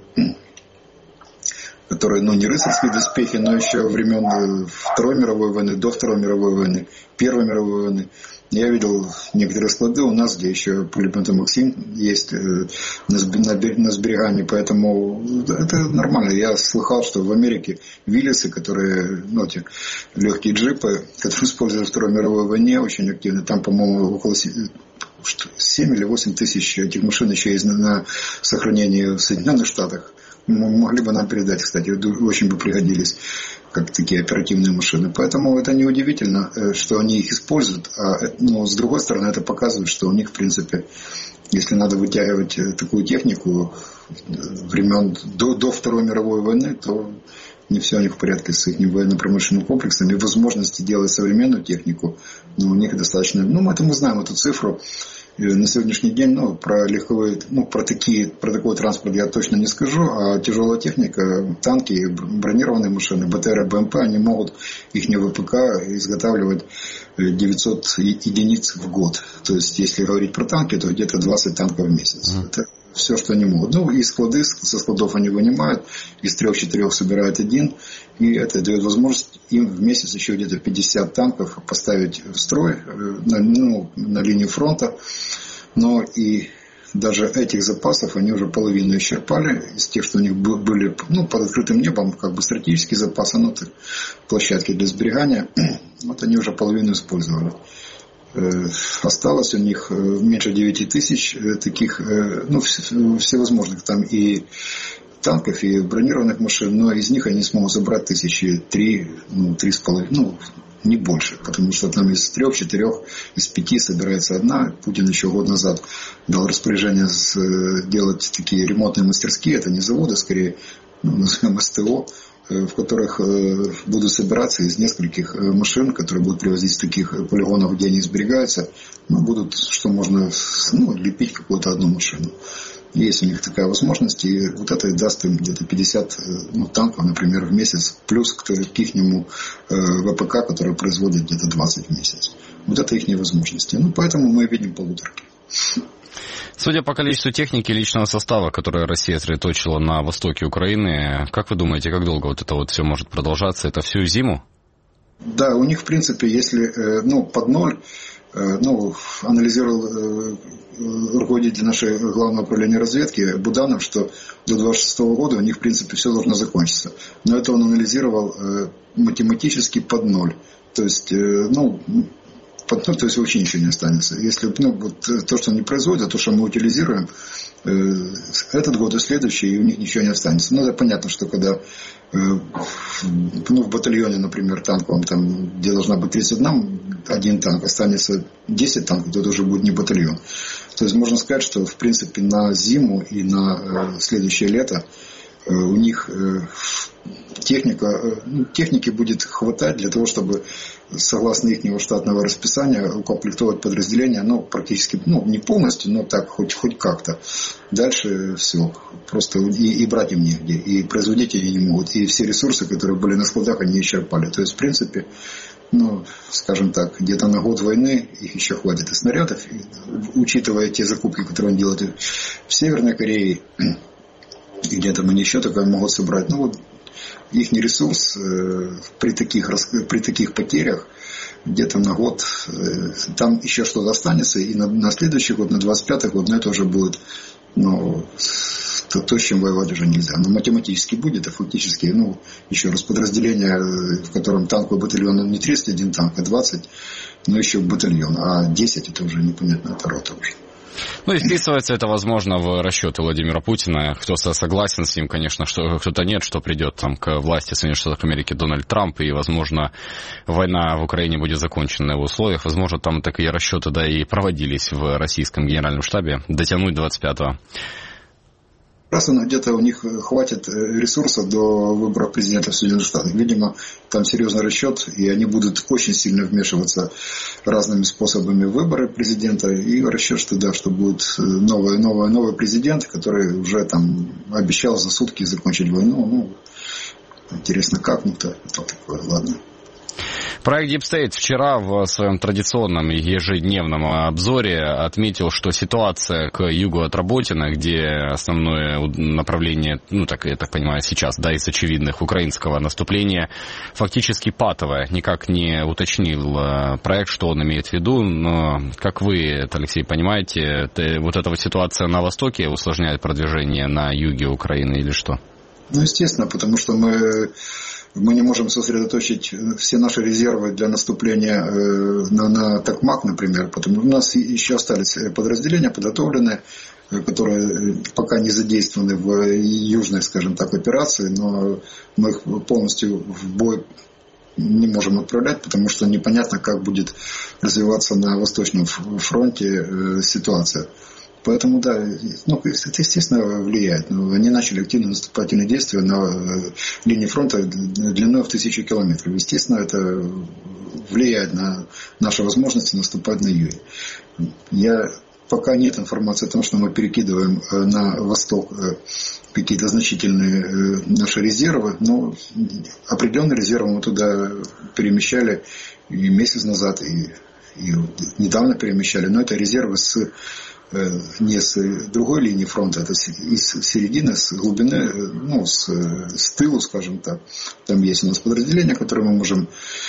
которые, ну, не рыцарские доспехи, но еще времен Второй мировой войны, до Второй мировой войны, Первой мировой войны. Я видел некоторые склады у нас, где еще пулеметы «Максим» есть на сберегании, поэтому это нормально. Я слыхал, что в Америке Виллисы, которые, ну, эти легкие джипы, которые использовали в Второй мировой войне, очень активны. Там, по-моему, около 7 или 8 тысяч этих машин еще есть на сохранении в Соединенных Штатах. Могли бы нам передать, кстати, очень бы пригодились как такие оперативные машины. Поэтому это неудивительно, что они их используют. Но с другой стороны, это показывает, что у них, в принципе, если надо вытягивать такую технику времен до Второй мировой войны, то не все у них в порядке с их военно-промышленным комплексом и возможности делать современную технику. Но у них достаточно... Ну, мы знаем эту цифру. на сегодняшний день, про легковые, про такой транспорт я точно не скажу, а тяжелая техника, танки, бронированные машины, БТР, БМП, они могут их ВПК изготавливать 900 единиц в год. То есть, если говорить про танки, то где-то 20 танков в месяц. Это все, что они могут. И склады, со складов они вынимают, из 3-4 собирают один, и это дает возможность им в месяц еще где-то 50 танков поставить в строй на линию фронта. Но и даже этих запасов они уже половину исчерпали из тех, что у них были под открытым небом, как бы стратегические запасы, площадки для сберегания. Вот они уже половину использовали. Осталось у них меньше 9 тысяч таких, всевозможных там и танков, и бронированных машин, но из них они смогут забрать 3,5, не больше, потому что там из 3-4, из 5 собирается одна. Путин еще год назад дал распоряжение делать такие ремонтные мастерские, это не заводы, скорее, назовем СТО, в которых будут собираться из нескольких машин, которые будут привозить с таких полигонов, где они сберегаются, будут, что можно, лепить какую-то одну машину. Есть у них такая возможность, и вот это даст им где-то 50 танков, например, в месяц, плюс к ихнему ВПК, который производит где-то 20 в месяц. Вот это их возможности. Поэтому мы видим полуторки. Судя по количеству техники и личного состава, которое Россия сосредоточила на востоке Украины, как вы думаете, как долго вот это все может продолжаться? Это всю зиму? Да, у них, в принципе, если под ноль, анализировал руководитель нашего главного управления разведки Буданов, что до 26 года у них, в принципе, все должно закончиться. Но это он анализировал математически под ноль. То есть, то есть вообще ничего не останется. Если то, что они производят, то, что мы утилизируем, этот год и следующий, и у них ничего не останется. Это понятно, что когда в батальоне, например, танковом, там, где должна быть 31 танк, останется 10 танков, то это уже будет не батальон. То есть можно сказать, что в принципе на зиму и на следующее лето у них техники будет хватать для того, чтобы, согласно их штатного расписания, укомплектовать подразделения, практически, не полностью, но так, хоть как-то. Дальше все. Просто и брать им негде, и производить они не могут, и все ресурсы, которые были на складах, они исчерпали. То есть, в принципе, скажем так, где-то на год войны их еще хватит и снарядов, и, учитывая те закупки, которые они делают в Северной Корее, и где-то они еще такое могут собрать. Их ресурс при таких потерях где-то на год, там еще что-то останется, и на следующий год, на 25-й год, это уже будет то, с чем воевать уже нельзя. Но математически будет, а фактически, еще раз, подразделение, в котором танковый батальон не 31 танк, а 20, но еще батальон, а 10 это уже непонятно, это рота уже. И вписывается это, возможно, в расчеты Владимира Путина. Кто-то согласен с ним, конечно, что кто-то нет, что придет к власти Соединенных Штатов Америки Дональд Трамп, и, возможно, война в Украине будет закончена на его условиях. Возможно, там такие расчеты, и проводились в российском генеральном штабе. Дотянуть 25-го. Где-то у них хватит ресурсов до выборов президента в Соединенных Штатах. Видимо, там серьезный расчет, и они будут очень сильно вмешиваться разными способами в выборы президента. И расчет, что будет новый президент, который уже там обещал за сутки закончить войну. Интересно, как? Это такое, ладно. Проект Deep State вчера в своем традиционном ежедневном обзоре отметил, что ситуация к югу от Работина, где основное направление, я так понимаю, сейчас, из очевидных, украинского наступления, фактически патовая. Никак не уточнил проект, что он имеет в виду, но, как вы, Алексей, понимаете, вот эта ситуация на востоке усложняет продвижение на юге Украины или что? Естественно, потому что мы не можем сосредоточить все наши резервы для наступления на Токмак, например, потому что у нас еще остались подразделения подготовленные, которые пока не задействованы в южной, скажем так, операции, но мы их полностью в бой не можем отправлять, потому что непонятно, как будет развиваться на Восточном фронте ситуация. Поэтому, это, естественно, влияет. Они начали активно наступательные действия на линии фронта длиной в 1000 километров. Естественно, это влияет на наши возможности наступать на юге. Я пока нет информации о том, что мы перекидываем на восток какие-то значительные наши резервы, но определенные резервы мы туда перемещали и месяц назад, и недавно перемещали, но это резервы не с другой линии фронта, это из середины, с глубины, ну, с тылу, скажем так. Там есть у нас подразделения, которые мы можем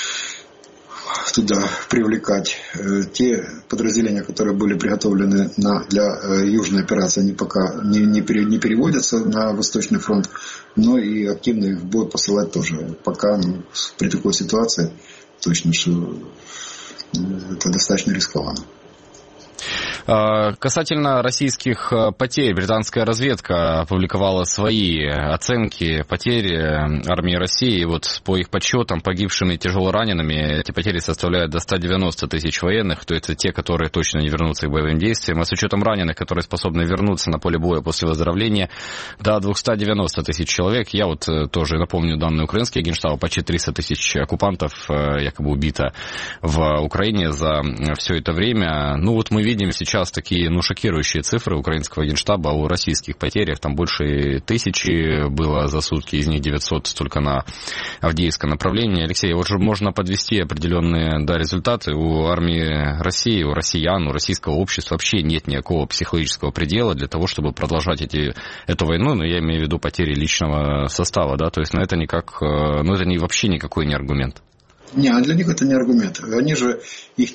туда привлекать. Те подразделения, которые были приготовлены для южной операции, они пока не переводятся на Восточный фронт, но и активно их в бой посылать тоже. Пока при такой ситуации точно, что это достаточно рискованно. Касательно российских потерь, британская разведка опубликовала свои оценки потерь армии России. Вот по их подсчетам, погибшими и тяжело ранеными, эти потери составляют до 190 тысяч военных, то это те, которые точно не вернутся к боевым действиям. А с учетом раненых, которые способны вернуться на поле боя после выздоровления, до 290 тысяч человек. Я вот тоже напомню данные украинские Генштаба, почти 300 тысяч оккупантов якобы убито в Украине за все это время. Ну вот мы видим сейчас такие, шокирующие цифры украинского Генштаба о российских потерях. Там больше 1000 было за сутки, из них 900 только на Авдеевском направлении. Алексей, вот же можно подвести определенные результаты. У армии России, у россиян, у российского общества вообще нет никакого психологического предела для того, чтобы продолжать эту войну. Но я имею в виду потери личного состава, да, то есть это никак, это вообще никакой не аргумент. Нет, для них это не аргумент. Они же, их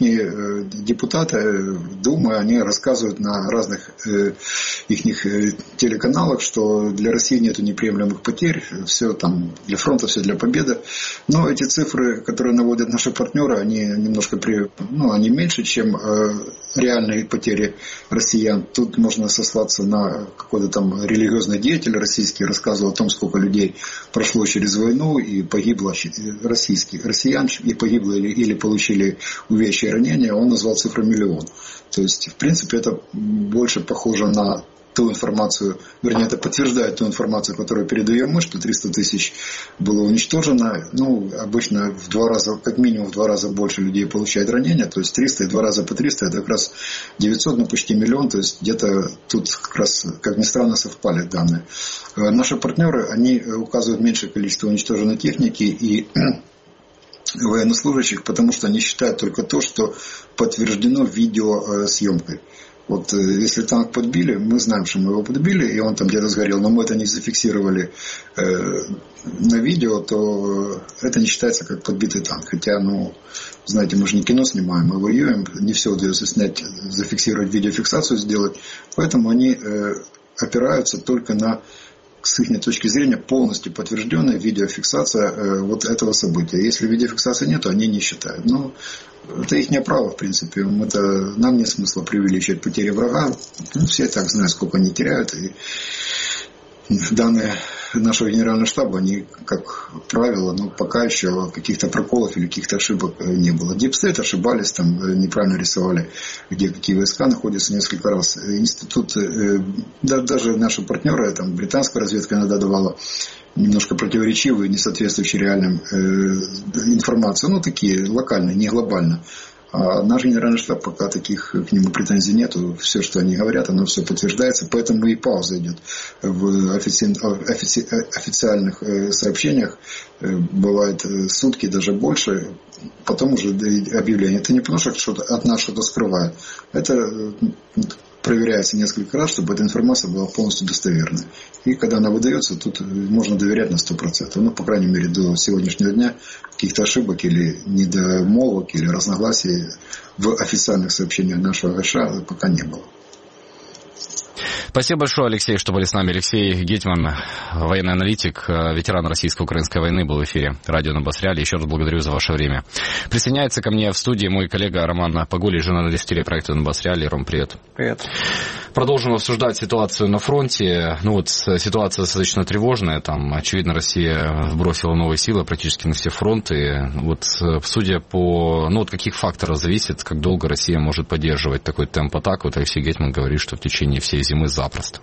депутаты Думы, они рассказывают на разных их телеканалах, что для России нет неприемлемых потерь, все там для фронта, все для победы. Но эти цифры, которые наводят наши партнеры, они немножко они меньше, чем реальные потери россиян. Тут можно сослаться на какой-то там религиозный деятель российский, рассказывал о том, сколько людей прошло через войну и погибло россиян, и погибло или получили увечья и ранения, он назвал цифру 1 миллион. То есть, в принципе, это больше похоже на ту информацию, вернее, это подтверждает ту информацию, которую передаем мы, что 300 тысяч было уничтожено. Обычно в 2 раза, как минимум в 2 раза больше людей получает ранения, то есть 300 и 2 раза по 300, это как раз 900, почти 1 миллион, то есть где-то тут как раз, как ни странно, совпали данные. Наши партнеры, они указывают меньшее количество уничтоженной техники и военнослужащих, потому что они считают только то, что подтверждено видеосъемкой. Вот если танк подбили, мы знаем, что мы его подбили, и он там где-то сгорел, но мы это не зафиксировали на видео, то это не считается как подбитый танк. Хотя, знаете, мы же не кино снимаем, мы воюем, не все удается снять, зафиксировать, видеофиксацию сделать, поэтому они опираются только на, с их точки зрения, полностью подтвержденная видеофиксация вот этого события. Если видеофиксации нет, то они не считают. Но это их право, в принципе. Нам нет смысла преувеличивать потери врага. Все и так знают, сколько они теряют. И данные нашего генерального штаба, они, как правило, пока еще каких-то проколов или каких-то ошибок не было. Дипстейт ошибались, там неправильно рисовали, где какие войска находятся несколько раз. Институт, даже наши партнеры, там британская разведка иногда давала немножко противоречивые, не соответствующие реальным информацию, такие локальные, не глобально. А наш генеральный штаб, пока таких к нему претензий нету, все, что они говорят, оно все подтверждается, поэтому и пауза идет в официальных сообщениях, бывает сутки, даже больше, потом уже объявление. Это не потому, что от нас что-то скрывают, это проверяется несколько раз, чтобы эта информация была полностью достоверной. И когда она выдается, тут можно доверять на 100%. По крайней мере, до сегодняшнего дня каких-то ошибок или недомолвок, или разногласий в официальных сообщениях нашего ГШ пока не было. Спасибо большое, Алексей, что были с нами. Алексей Гетман, военный аналитик, ветеран российско-украинской войны, был в эфире радио Донбасс Реалии. Еще раз благодарю за ваше время. Присоединяется ко мне в студии мой коллега Роман Погулий, журналист телепроекта Донбасс Реалии. Ром, привет. Привет. Продолжим обсуждать ситуацию на фронте. Ситуация достаточно тревожная. Там, очевидно, Россия вбросила новые силы практически на все фронты. Судя по... от каких факторов зависит, как долго Россия может поддерживать такой темп атак. Алексей Гетман говорит, что в течение всей зимы запросто.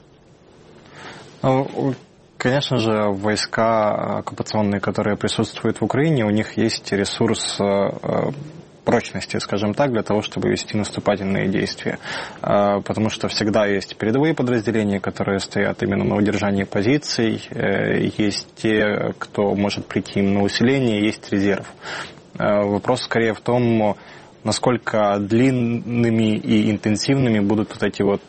Конечно же, войска оккупационные, которые присутствуют в Украине, у них есть ресурс прочности, скажем так, для того, чтобы вести наступательные действия. Потому что всегда есть передовые подразделения, которые стоят именно на удержании позиций, есть те, кто может прийти им на усиление, есть резерв. Вопрос скорее в том, насколько длинными и интенсивными будут вот эти вот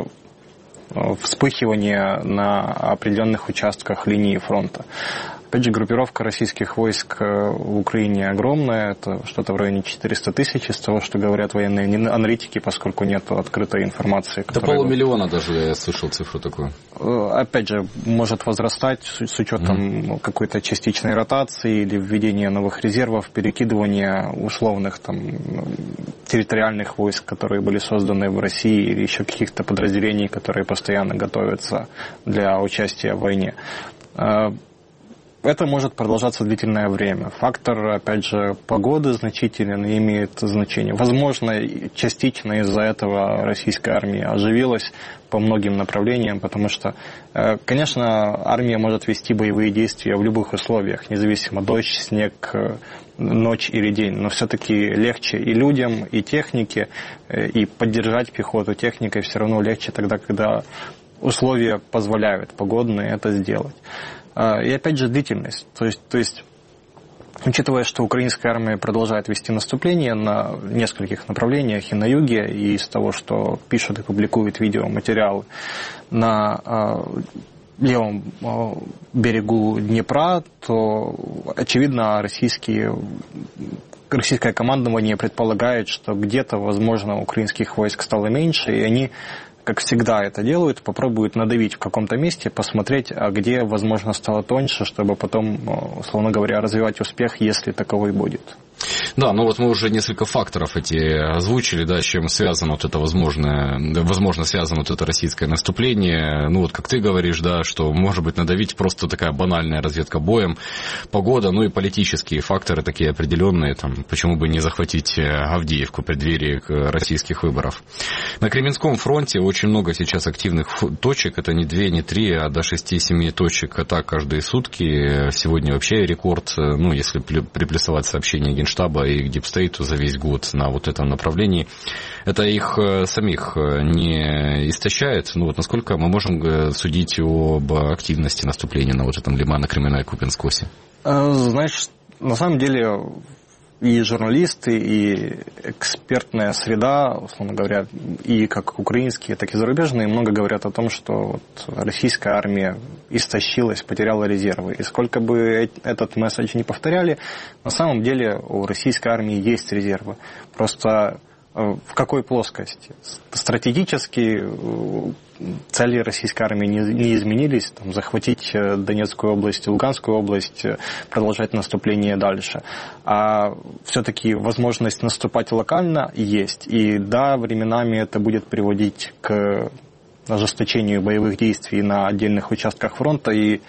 вспыхивания на определенных участках линии фронта. Опять же, группировка российских войск в Украине огромная, это что-то в районе 400 тысяч, из того, что говорят военные аналитики, поскольку нет открытой информации. До полумиллиона даже, я слышал цифру такую. Опять же, может возрастать с учетом какой-то частичной ротации или введения новых резервов, перекидывания условных там территориальных войск, которые были созданы в России, или еще каких-то подразделений, которые постоянно готовятся для участия в войне. Это может продолжаться длительное время. Фактор, опять же, погоды значителен и имеет значение. Возможно, частично из-за этого российская армия оживилась по многим направлениям, потому что, конечно, армия может вести боевые действия в любых условиях, независимо дождь, снег, ночь или день, но все-таки легче и людям, и технике, и поддержать пехоту техникой все равно легче тогда, когда условия позволяют погодные это сделать. И опять же длительность. То есть, учитывая, что украинская армия продолжает вести наступление на нескольких направлениях и на юге, и из того, что пишут и публикуют видеоматериалы на левом берегу Днепра, то, очевидно, российское командование предполагает, что где-то, возможно, украинских войск стало меньше, и они, как всегда это делают, попробуют надавить в каком-то месте, посмотреть, а где, возможно, стало тоньше, чтобы потом, условно говоря, развивать успех, если таковой будет. Да, ну вот мы уже несколько факторов эти озвучили, да, с чем связано вот это возможно связано вот это российское наступление. Ну вот как ты говоришь, да, что может быть надавить просто такая банальная разведка боем, погода, ну и политические факторы такие определенные, там, почему бы не захватить Авдеевку в преддверии российских выборов. На Кременском фронте очень много сейчас активных точек, это не 2, не 3, а до 6-7 точек атак каждые сутки. Сегодня вообще рекорд, ну если приплюсовать сообщение Генштаба и к Дипстейту за весь год на вот этом направлении. Это их самих не истощает? Ну вот насколько мы можем судить об активности наступления на вот этом Лимано-Кременная-Купенск-Оси? Знаешь, на самом деле и журналисты, и экспертная среда, условно говоря, и как украинские, так и зарубежные, много говорят о том, что вот российская армия истощилась, потеряла резервы. И сколько бы этот месседж не повторяли, на самом деле у российской армии есть резервы. Просто в какой плоскости? Стратегически цели российской армии не изменились, там, захватить Донецкую область, Луганскую область, продолжать наступление дальше. А все-таки возможность наступать локально есть. И да, временами это будет приводить к ожесточению боевых действий на отдельных участках фронта. И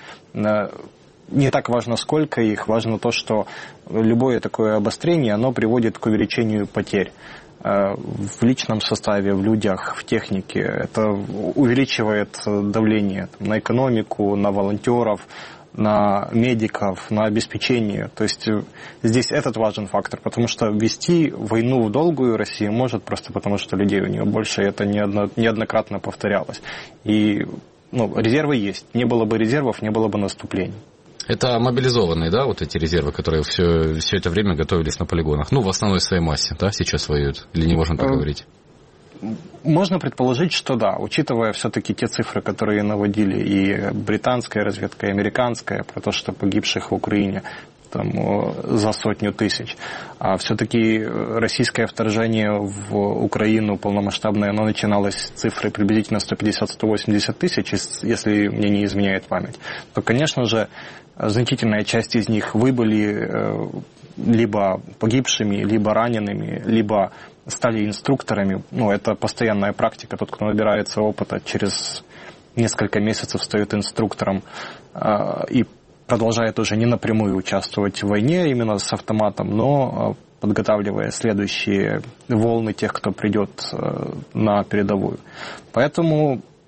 не так важно, сколько их, важно то, что любое такое обострение, оно приводит к увеличению потерь в личном составе, в людях, в технике. Это увеличивает давление на экономику, на волонтеров, на медиков, на обеспечение. То есть здесь этот важен фактор, потому что вести войну в долгую Россия может просто потому, что людей у нее больше, и это неоднократно повторялось. И резервы есть. Не было бы резервов, не было бы наступлений. Это мобилизованные, да, вот эти резервы, которые все это время готовились на полигонах? Ну, в основной своей массе, да, сейчас воюют? Или не можем так говорить? Можно предположить, что да, учитывая все-таки те цифры, которые наводили и британская разведка, и американская, про то, что погибших в Украине там, за 100 тысяч. А все-таки российское вторжение в Украину полномасштабное, оно начиналось с цифры приблизительно 150-180 тысяч, если мне не изменяет память. То, конечно же, значительная часть из них выбыли либо погибшими, либо ранеными, либо стали инструкторами. Это постоянная практика. Тот, кто набирается опыта, через несколько месяцев стает инструктором и продолжает уже не напрямую участвовать в войне именно с автоматом, но подготавливая следующие волны тех, кто придет на передовую. Поэтому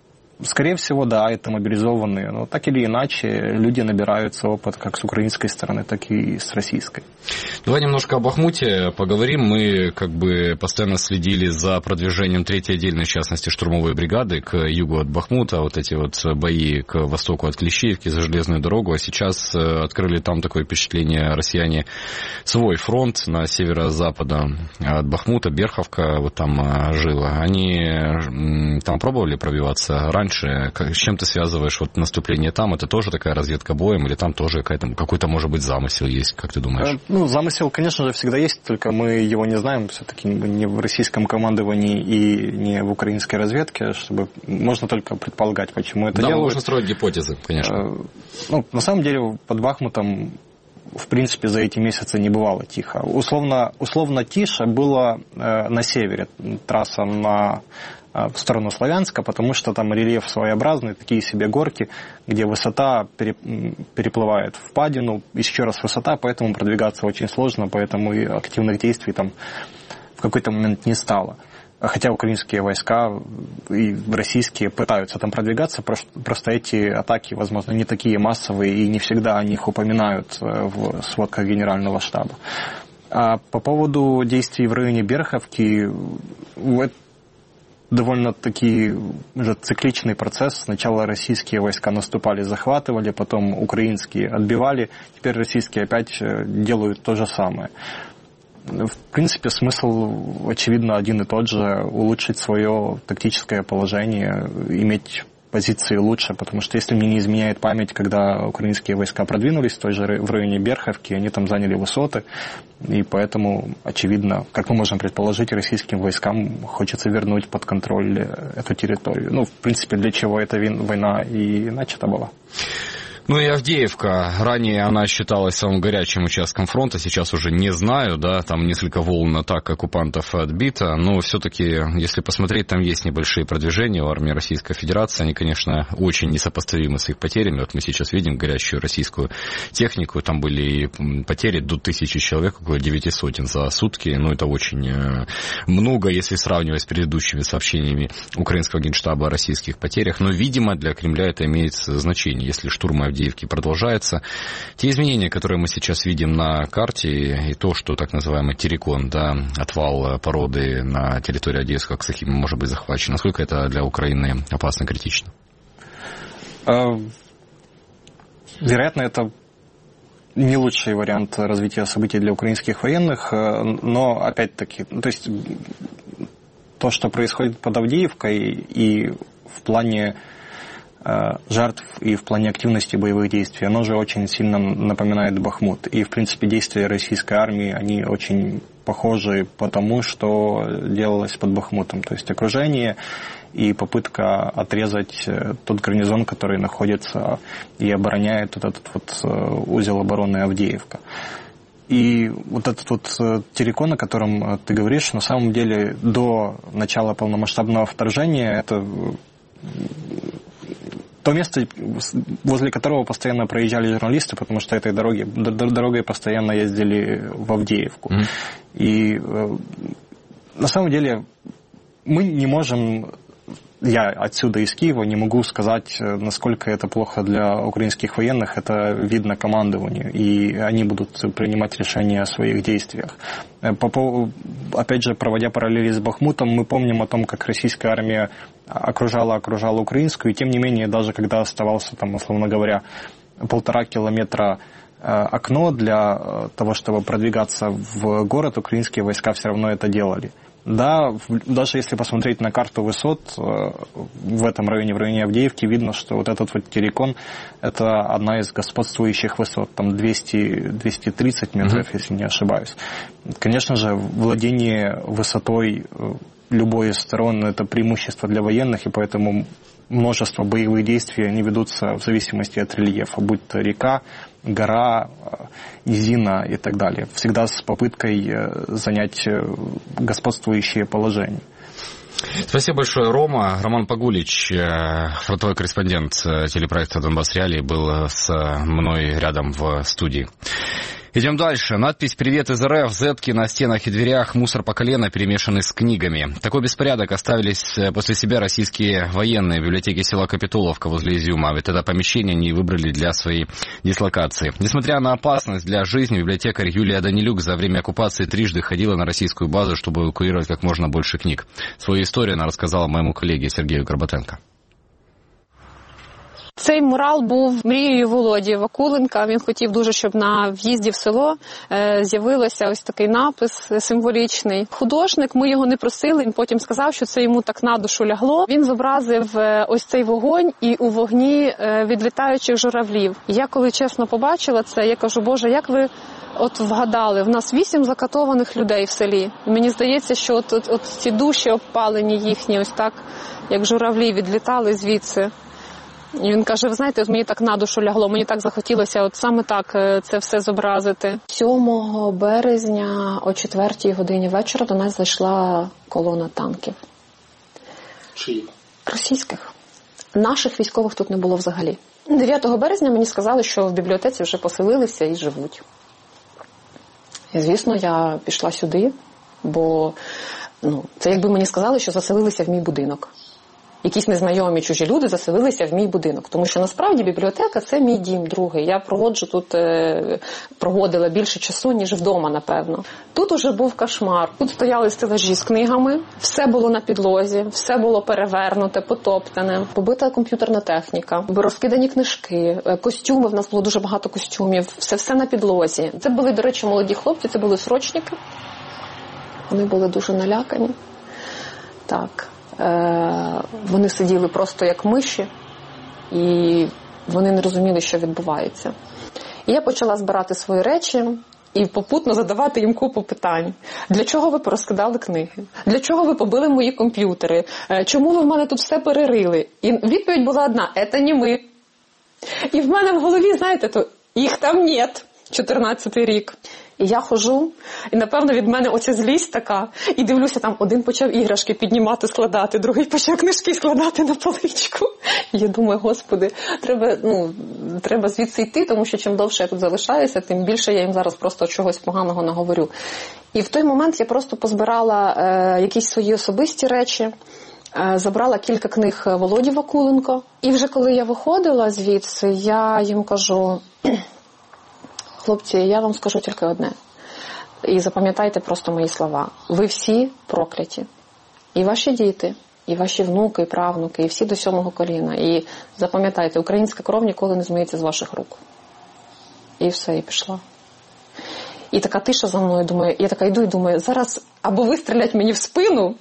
Скорее всего, да, это мобилизованные. Но так или иначе, люди набираются опыт как с украинской стороны, так и с российской. Давай немножко о Бахмуте поговорим. Мы как бы постоянно следили за продвижением 3-й отдельной, в частности, штурмовой бригады к югу от Бахмута. Вот эти вот бои к востоку от Клещеевки за железную дорогу. А сейчас открыли там такое впечатление россияне свой фронт на северо-запада от Бахмута. Берховка вот там жила. Они там пробовали пробиваться раньше? С чем ты связываешь вот наступление там? Это тоже такая разведка боем? Или там тоже какой-то, может быть, замысел есть? Как ты думаешь? Ну, замысел, конечно же, всегда есть, только мы его не знаем. Все-таки не в российском командовании и не в украинской разведке, чтобы можно только предполагать, почему это делают. Да, можно строить гипотезы, конечно. Ну, на самом деле, под Бахмутом, в принципе, за эти месяцы не бывало тихо. Условно тише было на севере, трасса в сторону Славянска, потому что там рельеф своеобразный, такие себе горки, где высота переплывает впадину, еще раз высота, поэтому продвигаться очень сложно, поэтому и активных действий там в какой-то момент не стало. Хотя украинские войска и российские пытаются там продвигаться, просто эти атаки, возможно, не такие массовые, и не всегда о них упоминают в сводках Генерального штаба. А по поводу действий в районе Берховки, довольно-таки уже цикличный процесс. Сначала российские войска наступали, захватывали, потом украинские отбивали. Теперь российские опять делают то же самое. В принципе, смысл, очевидно, один и тот же. Улучшить свое тактическое положение, иметь позиции лучше, потому что, если мне не изменяет память, когда украинские войска продвинулись в районе Берховки, они там заняли высоты, и поэтому, очевидно, как мы можем предположить, российским войскам хочется вернуть под контроль эту территорию. Ну, в принципе, для чего эта война и начата была. Ну и Авдеевка. Ранее она считалась самым горячим участком фронта, сейчас уже не знаю, да, там несколько волн атак оккупантов отбито, но все-таки, если посмотреть, там есть небольшие продвижения у армии Российской Федерации, они, конечно, очень несопоставимы с их потерями. Вот мы сейчас видим горящую российскую технику, там были потери до 1000 человек, около 900 за сутки, ну это очень много, если сравнивать с предыдущими сообщениями украинского генштаба о российских потерях, но, видимо, для Кремля это имеет значение, если штурм Авдеевки продолжается. Те изменения, которые мы сейчас видим на карте, и то, что так называемый террикон, да, отвал породы на территории Одесского Аксахима может быть захвачен, насколько это для Украины опасно, критично? Вероятно, это не лучший вариант развития событий для украинских военных, но, опять-таки, то есть то, что происходит под Авдеевкой и в плане жертв и в плане активности боевых действий, оно же очень сильно напоминает Бахмут. И, в принципе, действия российской армии, они очень похожи по тому, что делалось под Бахмутом. То есть окружение и попытка отрезать тот гарнизон, который находится и обороняет вот этот вот узел обороны Авдеевка. И вот этот вот террикон, о котором ты говоришь, на самом деле до начала полномасштабного вторжения это то место, возле которого постоянно проезжали журналисты, потому что этой дорогой постоянно ездили в Авдеевку. И на самом деле мы не можем, я отсюда из Киева не могу сказать, насколько это плохо для украинских военных, это видно командованию, и они будут принимать решения о своих действиях. Опять же, проводя параллели с Бахмутом, мы помним о том, как российская армия окружала украинскую, и тем не менее, даже когда оставался, там, условно говоря, 1,5 километра окно для того, чтобы продвигаться в город, украинские войска все равно это делали. Да, даже если посмотреть на карту высот в этом районе, в районе Авдеевки, видно, что вот этот вот террикон – это одна из господствующих высот, там 200-230 метров, если не ошибаюсь. Конечно же, владение высотой любой из сторон – это преимущество для военных, и поэтому множество боевых действий, они ведутся в зависимости от рельефа, будь то река, гора, низина и так далее. Всегда с попыткой занять господствующее положение. Спасибо большое, Рома. Роман Погулич, фронтовой корреспондент телепроекта «Донбасс Реалии», был с мной рядом в студии. Идем дальше. Надпись «Привет из РФ», зетки на стенах и дверях, мусор по колено, перемешанный с книгами. Такой беспорядок оставились после себя российские военные в библиотеке села Капитуловка возле Изюма. Ведь это помещение они выбрали для своей дислокации. Несмотря на опасность для жизни, библиотекарь Юлия Данилюк за время оккупации трижды ходила на российскую базу, чтобы эвакуировать как можно больше книг. Свою историю она рассказала моему коллеге Сергею Горбатенко. Цей мурал був мрією Володі Вакуленка. Він хотів дуже, щоб на в'їзді в село з'явилося ось такий напис символічний. Художник, ми його не просили, він потім сказав, що це йому так на душу лягло. Він зобразив ось цей вогонь і у вогні відлітаючих журавлів. Я коли чесно побачила це, я кажу, Боже, як ви от вгадали, в нас 8 закатованих людей в селі. Мені здається, що от ці душі обпалені їхні, ось так, як журавлі, відлітали звідси. І він каже, ви знаєте, мені так на душу лягло, мені так захотілося от саме так це все зобразити. 7 березня о 4 годині вечора до нас зайшла колона танків. Чиї? Російських. Наших військових тут не було взагалі. 9 березня мені сказали, що в бібліотеці вже поселилися і живуть. І, звісно, я пішла сюди, бо це якби мені сказали, що заселилися в мій будинок. Якісь незнайомі чужі люди заселилися в мій будинок. Тому що насправді бібліотека – це мій дім другий. Я проводила більше часу, ніж вдома, напевно. Тут уже був кошмар. Тут стояли стелажі з книгами, все було на підлозі, все було перевернуте, потоптане. Побита комп'ютерна техніка, розкидані книжки, костюми, в нас було дуже багато костюмів, все на підлозі. Це були, до речі, молоді хлопці, це були срочники. Вони були дуже налякані. Так. Вони сиділи просто як миші, і вони не розуміли, що відбувається. І я почала збирати свої речі і попутно задавати їм купу питань. Для чого ви порозкидали книги? Для чого ви побили мої комп'ютери? Чому ви в мене тут все перерили? І відповідь була одна – це не ми. І в мене в голові, знаєте, то їх там нет. 14-й рік. І я ходжу, і, напевно, від мене оця злість така, і дивлюся, там один почав іграшки піднімати, складати, другий почав книжки складати на поличку. І я думаю, Господи, треба звідси йти, тому що чим довше я тут залишаюся, тим більше я їм зараз просто чогось поганого наговорю. І в той момент я просто позбирала якісь свої особисті речі, забрала кілька книг Володі Вакуленко. І вже коли я виходила звідси, я їм кажу: хлопці, я вам скажу тільки одне. І запам'ятайте просто мої слова. Ви всі прокляті. І ваші діти, і ваші внуки, і правнуки, і всі до 7-го коліна. І запам'ятайте, українська кров ніколи не змиється з ваших рук. І все, і пішла. І така тиша за мною, думаю, я така йду і думаю, зараз або вистрілять мені в спину,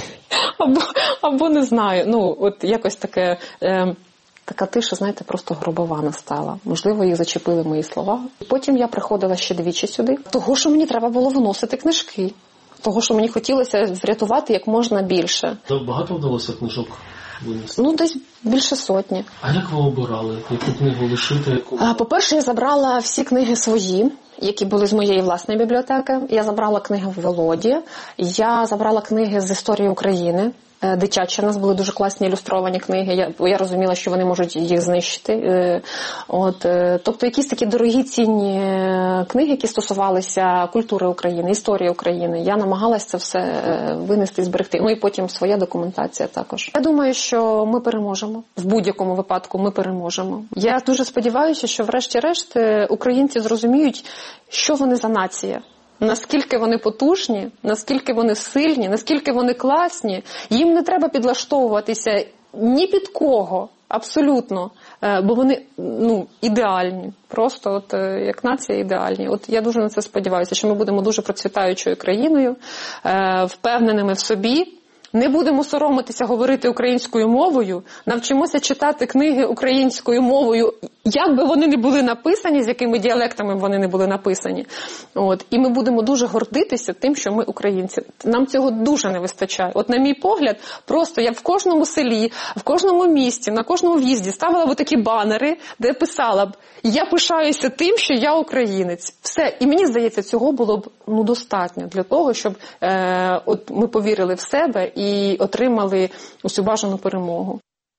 або не знаю. От якось таке... Така тиша, знаєте, просто гробова настала. Можливо, їх зачепили мої слова. Потім я приходила ще двічі сюди. Того, що мені треба було виносити книжки. Того, що мені хотілося врятувати як можна більше. То багато вдалося книжок винести? Десь більше 100. А як ви обирали? Яку книгу лишити? По-перше, я забрала всі книги свої, які були з моєї власної бібліотеки. Я забрала книги в Володі. Я забрала книги з історії України. Дитячі, у нас були дуже класні ілюстровані книги, я розуміла, що вони можуть їх знищити. Тобто якісь такі дорогі, цінні книги, які стосувалися культури України, історії України, я намагалася це все винести і зберегти. І потім своя документація також. Я думаю, що ми переможемо. В будь-якому випадку ми переможемо. Я дуже сподіваюся, що врешті-решт українці зрозуміють, що вони за нація. Наскільки вони потужні, наскільки вони сильні, наскільки вони класні. Їм не треба підлаштовуватися ні під кого, абсолютно. Бо вони ідеальні. Просто як нація ідеальні. Я дуже на це сподіваюся, що ми будемо дуже процвітаючою країною, впевненими в собі. Не будемо соромитися говорити українською мовою, навчимося читати книги українською мовою, як би вони не були написані, з якими діалектами вони не були написані. І ми будемо дуже гордитися тим, що ми українці. Нам цього дуже не вистачає. На мій погляд, просто я в кожному селі, в кожному місті, на кожному в'їзді ставила б такі банери, де писала б: я пишаюся тим, що я українець. Все. І мені здається, цього було б достатньо для того, щоб ми повірили в себе і отримали усю бажану перемогу.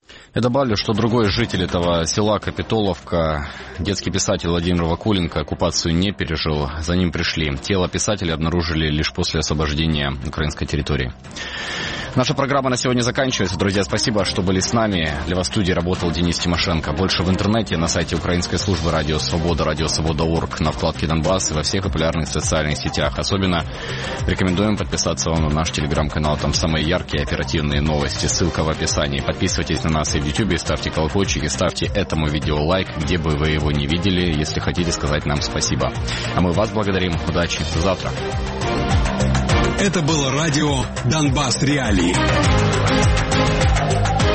Я добавлю, что другой житель этого села Капитоловка, детский писатель Владимир Вакуленко, оккупацию не пережил. За ним пришли. Тело писателя обнаружили лишь после освобождения украинской территории. Наша программа на сегодня заканчивается. Друзья, спасибо, что были с нами. Для вас в студии работал Денис Тимошенко. Больше в интернете, на сайте украинской службы Радио Свобода, радиосвобода.орг, на вкладке Донбасс и во всех популярных социальных сетях. Особенно рекомендуем подписаться вам на наш телеграм-канал. Там самые яркие оперативные новости. Ссылка в описании. Подписывайтесь на нас и в YouTube, ставьте колокольчики, ставьте этому видео лайк, где бы вы его не видели, если хотите сказать нам спасибо. А мы вас благодарим. Удачи. До завтра. Это было радио «Донбасс Реалии».